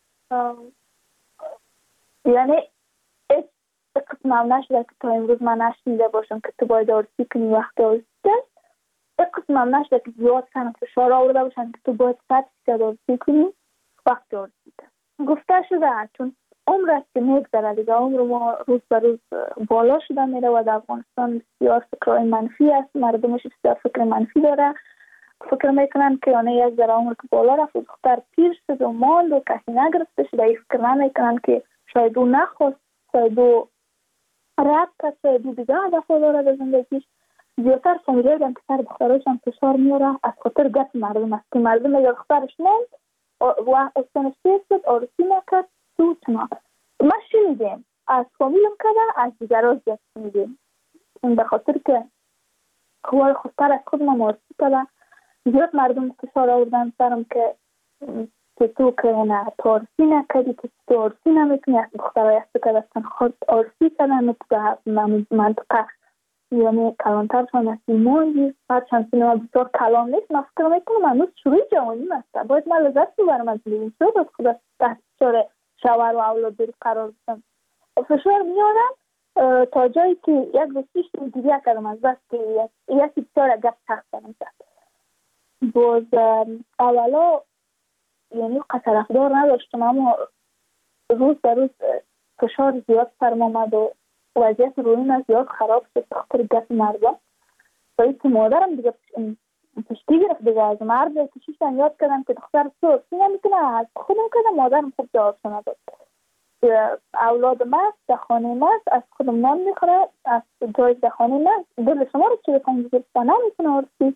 یعنی هیچ قسم هم نشده که تا امروز من نشنیده باشم که تو باید عروسی کنی وقتی عروسی است. هیچ قسم هم نشده که زیاد سن فشار آورده باشن که تو باید 100% عروسی کنی وقتی عروسی است. گفته شده چون عمر است که میگذره دیگه، عمر ما روز به روز بالا شده میره و در افغانستان بسیار فکرهای منفی است، مردمش بسیار فکر منفی داره، فکر میکنن که یعنی یک ذره عمر که بالا رفت و دختر پیر شد و ماند و کسی نگرفته شده، این فکر نمیکنن که شاید او نخواست، شاید او رد کرد، شاید او دیگه هدف داره به زندگیش. زیادتر فامیل‌های هم که سر دختراشم فشار میاره از خاطر گپ مردم است که مردم میگه دخترش ماند و سنش شد عروسی نکرد تو چنا. ما شنیدیم از فامیلم کده از دیگران زیاد شنیدیم، به خاطر که خواه خودتر از خود ما عروسی کده. زیاد مردم فشار آوردن سرم که تو که نه تو عروسی نکردی، که تو عروسی نمیکنی، از دخترهای است که دستن خود عروسی کردن در منطقه یعنی کلانترشان از ایمانی هرچند سینما بسیار کلان نیست. من فکر میکنم هنوز شروع جوانیم است، باید من لذت ببرم از لیوین شد از خود تحت فشار شوهر و اولاد بری قرار بستم. فشار میارم تا جایی که یک دوستیش دیگه کردم از بس که یکی بسیار گپ تخت کردم کرد. باز اولا یعنی طرفدار نداشتم، اما روز به روز فشار زیاد سرم آمد و وضعیت روحیم زیاد خراب شد بخاطر گپ مردم. باید که مادرم دیگه پشتی گرفت دیگه از مرد کشیشتن یاد کردم که دختر تو عروسی نمیکنه، از خودم کردم. مادرم خوب جواب نداد. اولاد مست در خانه مست از خودم نان میخوره، از جای در خانه مست دل شما رو چه بکنم دیگه نمیکنه عروسی.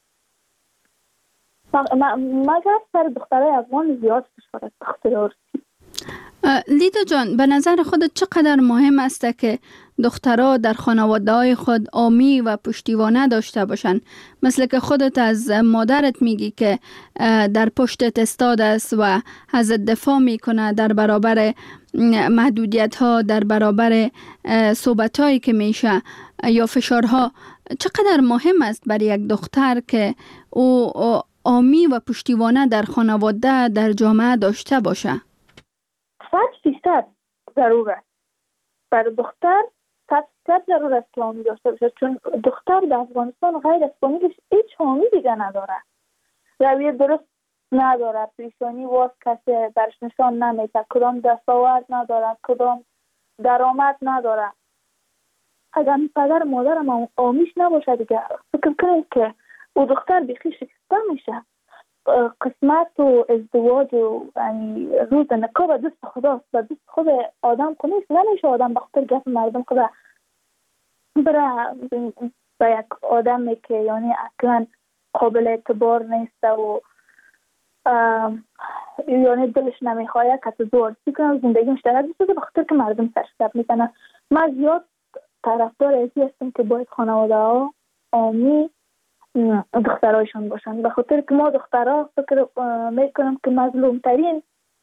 مگر سر دخترای افغان زیاد فشار است بخاطر عروسی. لیدا جان، به نظر خودت چقدر مهم است که دخترها در خانواده‌های خود حامی و پشتیبانه داشته باشند؟ مثل که خودت از مادرت میگی که در پشتت استاد است و ازت دفاع میکنه در برابر محدودیت‌ها، در برابر صحبت‌هایی که میشه یا فشارها. چقدر مهم است برای یک دختر که او حامی و پشتیبانه در خانواده، در جامعه داشته باشه؟ 100% ضرور است. برای دختر 100% ضرور است که حامی داشته باشه، چون دختر در افغانستان غیر از فامیلش هیچ حامی دیگه نداره، رویه درست نداره، پیشانی واس کسی برش نشان نمیده، کدام دستاورد نداره، کدام درآمد نداره. اگر پدر مادرم حامیش نباشه دیگه فکر کنید که او دختر بیخی شکسته میشه. قسمت و ازدواج و یعنی روز نکاح به دست خداست، به دست خود آدم خود نیست. نمیشه آدم به خاطر گپ مردم خدا بره به یک آدمی که یعنی اصلا قابل اعتبار نیست و یعنی دلش نمیخواه که تو عروسی کنه زندگی مشترک بشه به خاطر که مردم سرش گپ میزنن. من زیاد طرفدار ازی هستم که باید خانواده ها حامی دخترایشان باشن، به خاطر که ما دخترها فکر میکنم که مظلوم ترین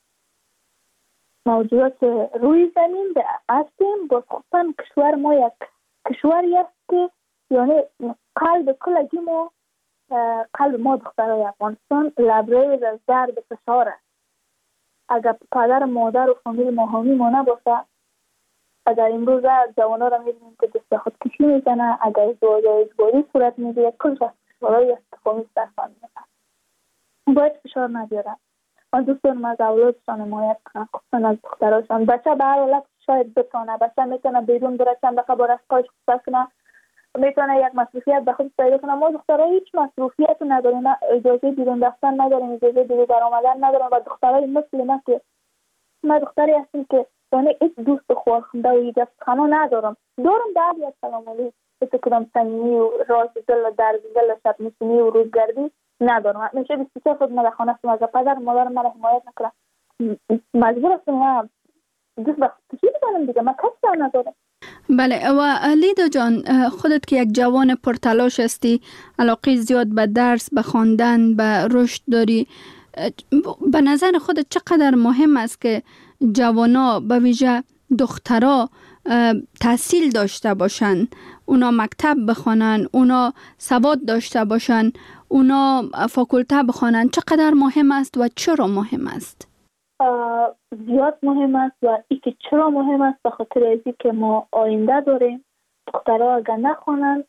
موجودات روی زمین هستیم. با خصوصا کشور ما یک کشوری است که یعنی قلب کلگی ما، قلب ما دخترای افغانستان لبریز از درد فشار است. اگر پدر مادر و فامیل ما حامی ما نباشه، اگر امروز جوانا را میبینیم که دست خود کشی میزنه، اگر ازدواج اجباری صورت میگیره، کلش از فشارهای استفامی درخوان میزنه. باید فشار نبیارن. من دوست دارم از اولادشان حمایت کنن، خصوصا از دختراشان. بچه به هر حالت شاید بتونه، بچه میتونه بیرون بره چند دقیقه با رفقایش خصوصا کنه، میتونه یک مصروفیت به خود پیدا کنه. ما دخترها هیچ مصروفیت نداریم، اجازه بیرون رفتن نداریم، اجازه بیرون برآمدن نداریم. و دخترای مثل من که من دختری هستم که یعنی هیچ دوست خواهنده و یک خانه ندارم. دارم بعضی از سلام علیکم مثل کدام صمیمی و راز دل درد دل شب نشینی و روزگردی ندارم. میشه 23 خود من خانه هستم، از پدر مادر من حمایت نکنم، مجبور هستم دوست به خودکشی بزنم دیگه، من کسی هم ندارم. بله و لیدا جان، خودت که یک جوان پرتلاش هستی، علاقه زیاد به درس، به خواندن، به رشد داری، به نظر خودت چقدر مهم است که جوانا به ویژه دخترها تحصیل داشته باشن، اونا مکتب بخوانن، اونا سواد داشته باشن، اونا فاکولته بخوانن؟ چقدر مهم است و چرا مهم است؟ زیاد مهم است و ای که چرا مهم است به خاطر ازی که ما آینده داریم. دخترها اگر نخوانن،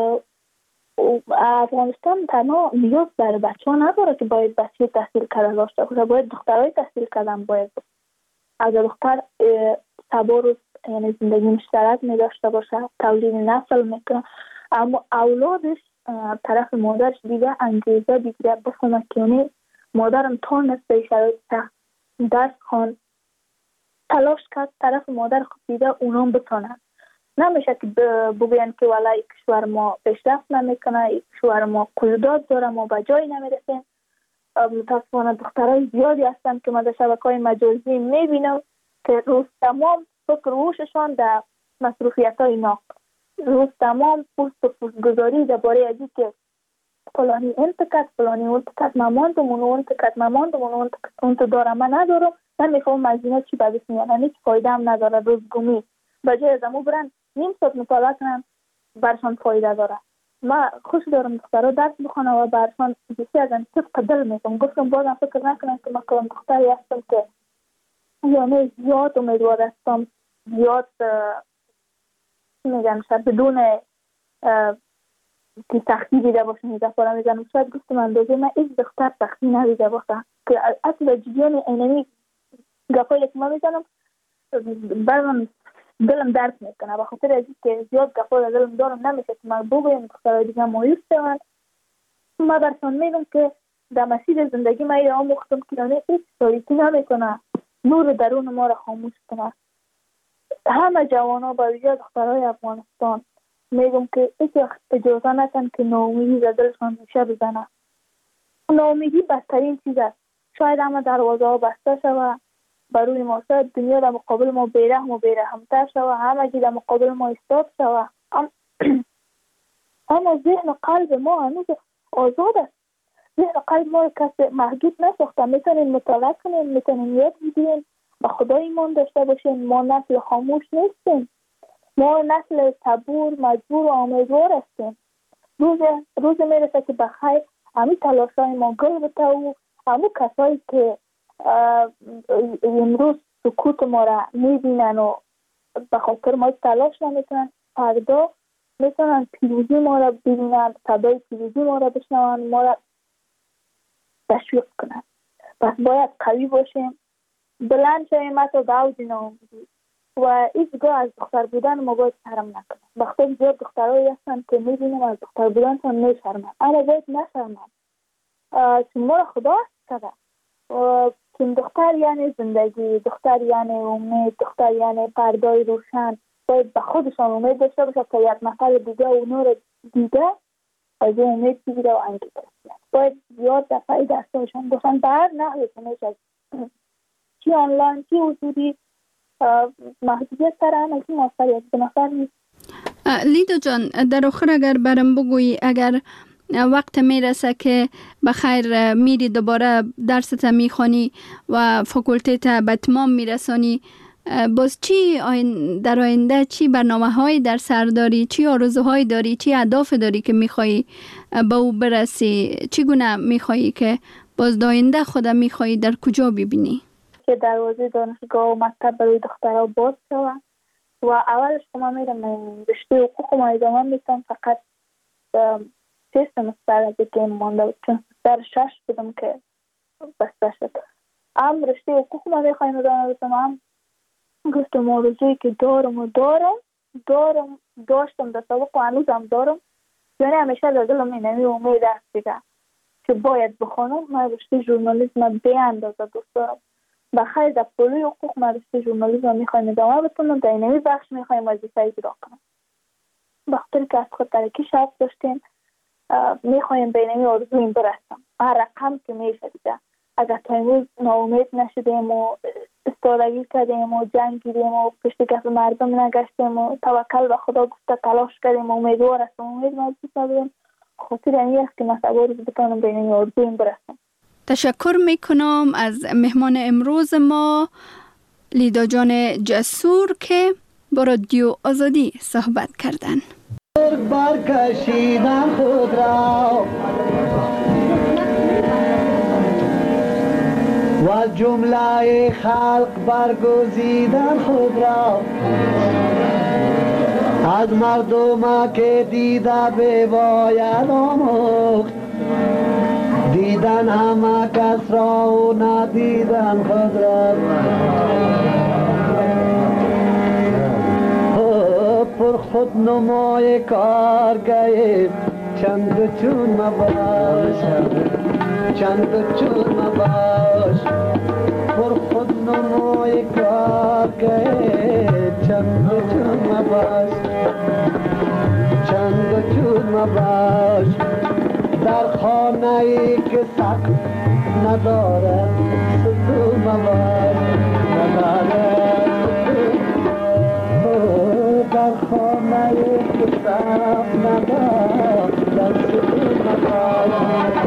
افغانستان تنها نیاز بر بچه ها نداره که باید بچه تحصیل کرده داشته باشه، باید دخترای تحصیل کردن باید. اگر دختر سبا روز یعنی زندگی مشترک می داشته باشه، تولید نسل میکنه، اما اولادش طرف مادرش دیگه انگیزه بگیره بخونه که یعنی مادرم تانست به شرایط سخت درس خوان تلاش کرد، طرف مادر خود دیده اونام بتانن. نمیشه که بگوین که والله کشور ما پیشرفت نمیکنه، کشور ما قیودات داره، ما به جایی نمیرسیم. متاسفانه دخترای زیادی هستن که ما در شبکه‌های مجازی میبینم که روز تمام فکر روششان در مصروفیت‌های ناق، روز تمام پوست و پوستگذاری درباره ازی که فلانی انتقاد، فلانی انتقاد، ماماندم اون انتقاد، ماماندم اون انتقاد دارم، من ندارم، من میخوام از اینا چی بدش میاد، هیچ فایده هم نداره. روزگمی بجای از امو برن نیم ساعت مطالعه کنن برشان فایده داره. من خوش دارم دخترها درس بخونه و برشان بسی از این طبق دل میکنم. گفتم بازم فکر نکنم که من کلام دختری هستم که یعنی زیاد امیدوار هستم، زیاد میگم شاید بدون که سختی دیده باشم میگه پارا میزنم. شاید گفتم اندازه من ایک دختر سختی ندیده باشم که اصلا جدیان اینمی گفایی که من میزنم برم دلم درد میکنه، بخاطر ازی که زیاد گفایی دلم دارم نمیشه که من بگویم دخترهای دیگه مایوس شوند. من برسان میدم که در مسیر زندگی من ایده آموختم که یعنی هیچ تاریکی نمیکنه، نور درون ما را خاموش کنه. همه جوانا با ویژه دخترهای افغانستان میگم که هیچ اجازه نکن که ناامیدی در دلشان میشه بزنه. ناامیدی بدترین چیز است. شاید همه دروازه ها بسته شود بروی ما، شاید دنیا در مقابل ما بیرحم و بیرحمتر شود، همه چیز در مقابل ما ایستاد شود، اما ذهن و قلب ما هنوز آزاد است. ذهن و قلب ما کسی محدود نساخته. میتونیم مطالعه کنیم، میتونیم یاد بگیریم، به خدا ایمان داشته باشیم. ما نسل خاموش نیستیم، ما نسل صبور، مجبور و امیدوار هستیم. روز میرسه که بخیر همین تلاشای ما گل بته و همون کسایی که امروز سکوت ما را میبینن و به خاطر ما تلاش نمیکنن، فردا میتونن پیروزی ما را ببینن، صدای پیروزی ما را بشنون، ما را تشویق کنن. پس باید قوی باشیم، بلند شویم حتی به اوج ناامیدی و هیچگاه از دختر بودن ما باید شرم نکنیم. وقتی زیاد دخترهایی هستن که میبینیم از دختر بودنشان میشرمن، اما باید نشرمن، چون ما را خدا کرده. چون دختر یعنی زندگی، دختر یعنی امید، دختر یعنی پردای روشن. باید به خودشان امید داشته باشه تا یک نفر دیگه اونو رو دیگه از این امید بگیره و انگیزه بگیره. باید زیاد دفعه دستاشان باشن به هر نحوی که میشه، چی آنلاین چی حضوری، محدودیت سر هم از این موفریت به نفر نیست. لیدا جان، در آخر اگر برم بگویی، اگر وقت میرسه که بخیر میری دوباره درست میخوانی و فاکولته تا به تمام میرسانی، باز چی در آینده چی برنامه های در سر داری، چی آرزوهایی داری، چی اهداف داری که میخوایی به او برسی؟ چی گونه میخوایی که باز آینده خود میخوایی در کجا ببینی؟ که دروازه دانشگاه و مکتب برای دخترها باز شود و اولش که من میرم رشته حقوق ما ادامه میتونم، فقط 3 سمستر از که مانده، چون سمستر 6 بودم که بسته شد. رشته حقوق ما میخوایم ادامه بتونم. گفتم آرزویی که داشتم در سابق و هنوزم دارم، یعنی همیشه در دلم اینمی امید است دیگه که باید بخونم. من رشته ژورنالیسم به اندازه دوست دارم. بخیر در پلوی حقوق من رشته ژورنالیسم میخوایم ادامه بتونم، در اینمی بخش میخوایم وظیفه اجرا کنم. بخاطر که از خود ترکی شرط داشتیم، میخوایم به اینمی آرزویم برسم هر رقم که میشه دیگه. اگر تا امروز ناامید نشدیم و استادگی کردیم و جنگیدیم و پشت کف مردم نگشتیم و توکل به خدا گفته تلاش کردیم و امیدوار هستم امید مضبوط نبودیم خاطر این است که مثلا روز بتانم به این آرزویم برسم. تشکر میکنم از مهمان امروز ما لیدا جان جسور که با رادیو آزادی صحبت کردن. برکشیدن خود را و از جمله خلق برگزیدن خود را از مردم که دیده بباید آموخت دیدن همه کس را و ندیدن خود را پر خود نمای کارگاه چند چون مباش چند چون مباش پر خود نمای کارگاه چند چون مباش چند چون مباش در خانه ای که سقف ندارد ستون مباش ندارد در خانه که سقف ندارد در ستون مباش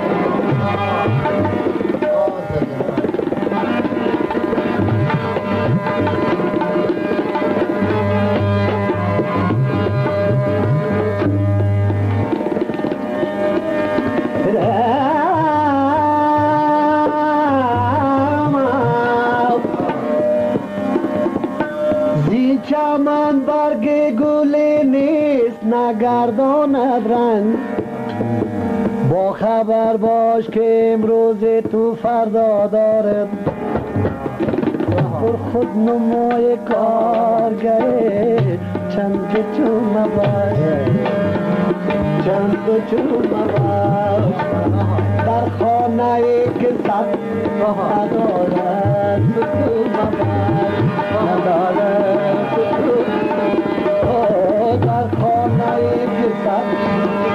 چمن برگ گلی نیست نگرداند رنگ با خبر باش که امروز تو فردا دارد پر خود نمای کارگره چند چون مباش چند چون مباش در خانه ای که سب ندارد ستون مباش ندارد در خانه ای که سب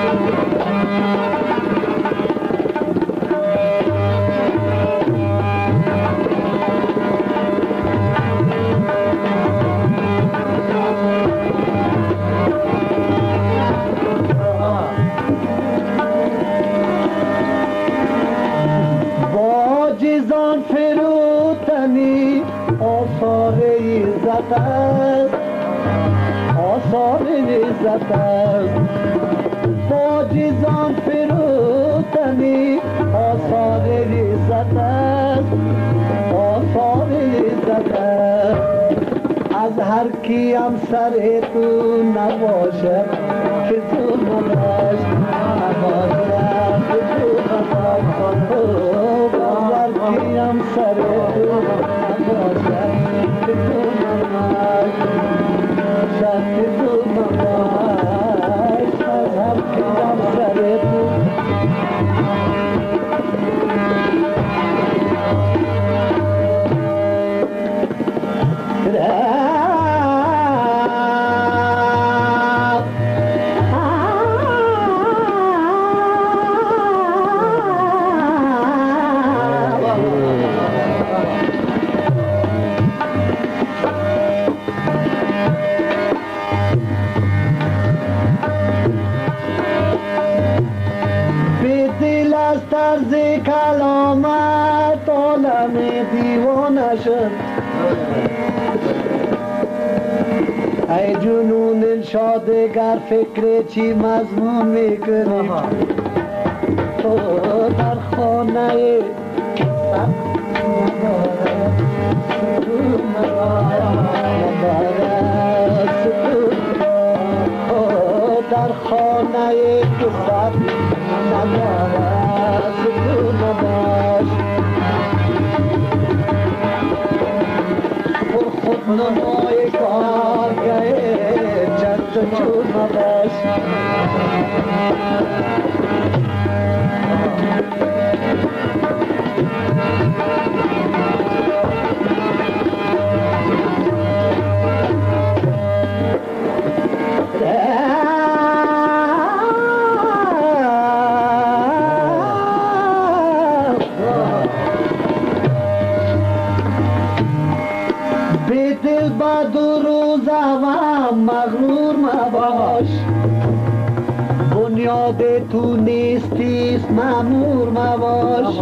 باجزان فروتنی آثار عزت است آثار عزت است باجزان فروتنی آثار عزت است آثار عزت است از هر کیم سر تو نباشد که تو نباش نباشد که تو نباش از هر کیم سر تو نباشد که تو نباش شد که تو نباش از هر کیم سر تو طرز کلامت عالم دیوانه شد ای جنون الشادگر فکر چی مضمون میکنی تو در خانه در خانه که سب ندارد ستون باش پر خود نمای کارگاه چند چون باش مباش، بنیاد تو نیستیست مأمور مباش.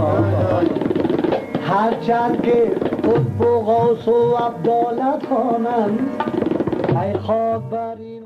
هرچند که قطب و غوث و عبدالت خوانند، ای خاک بر این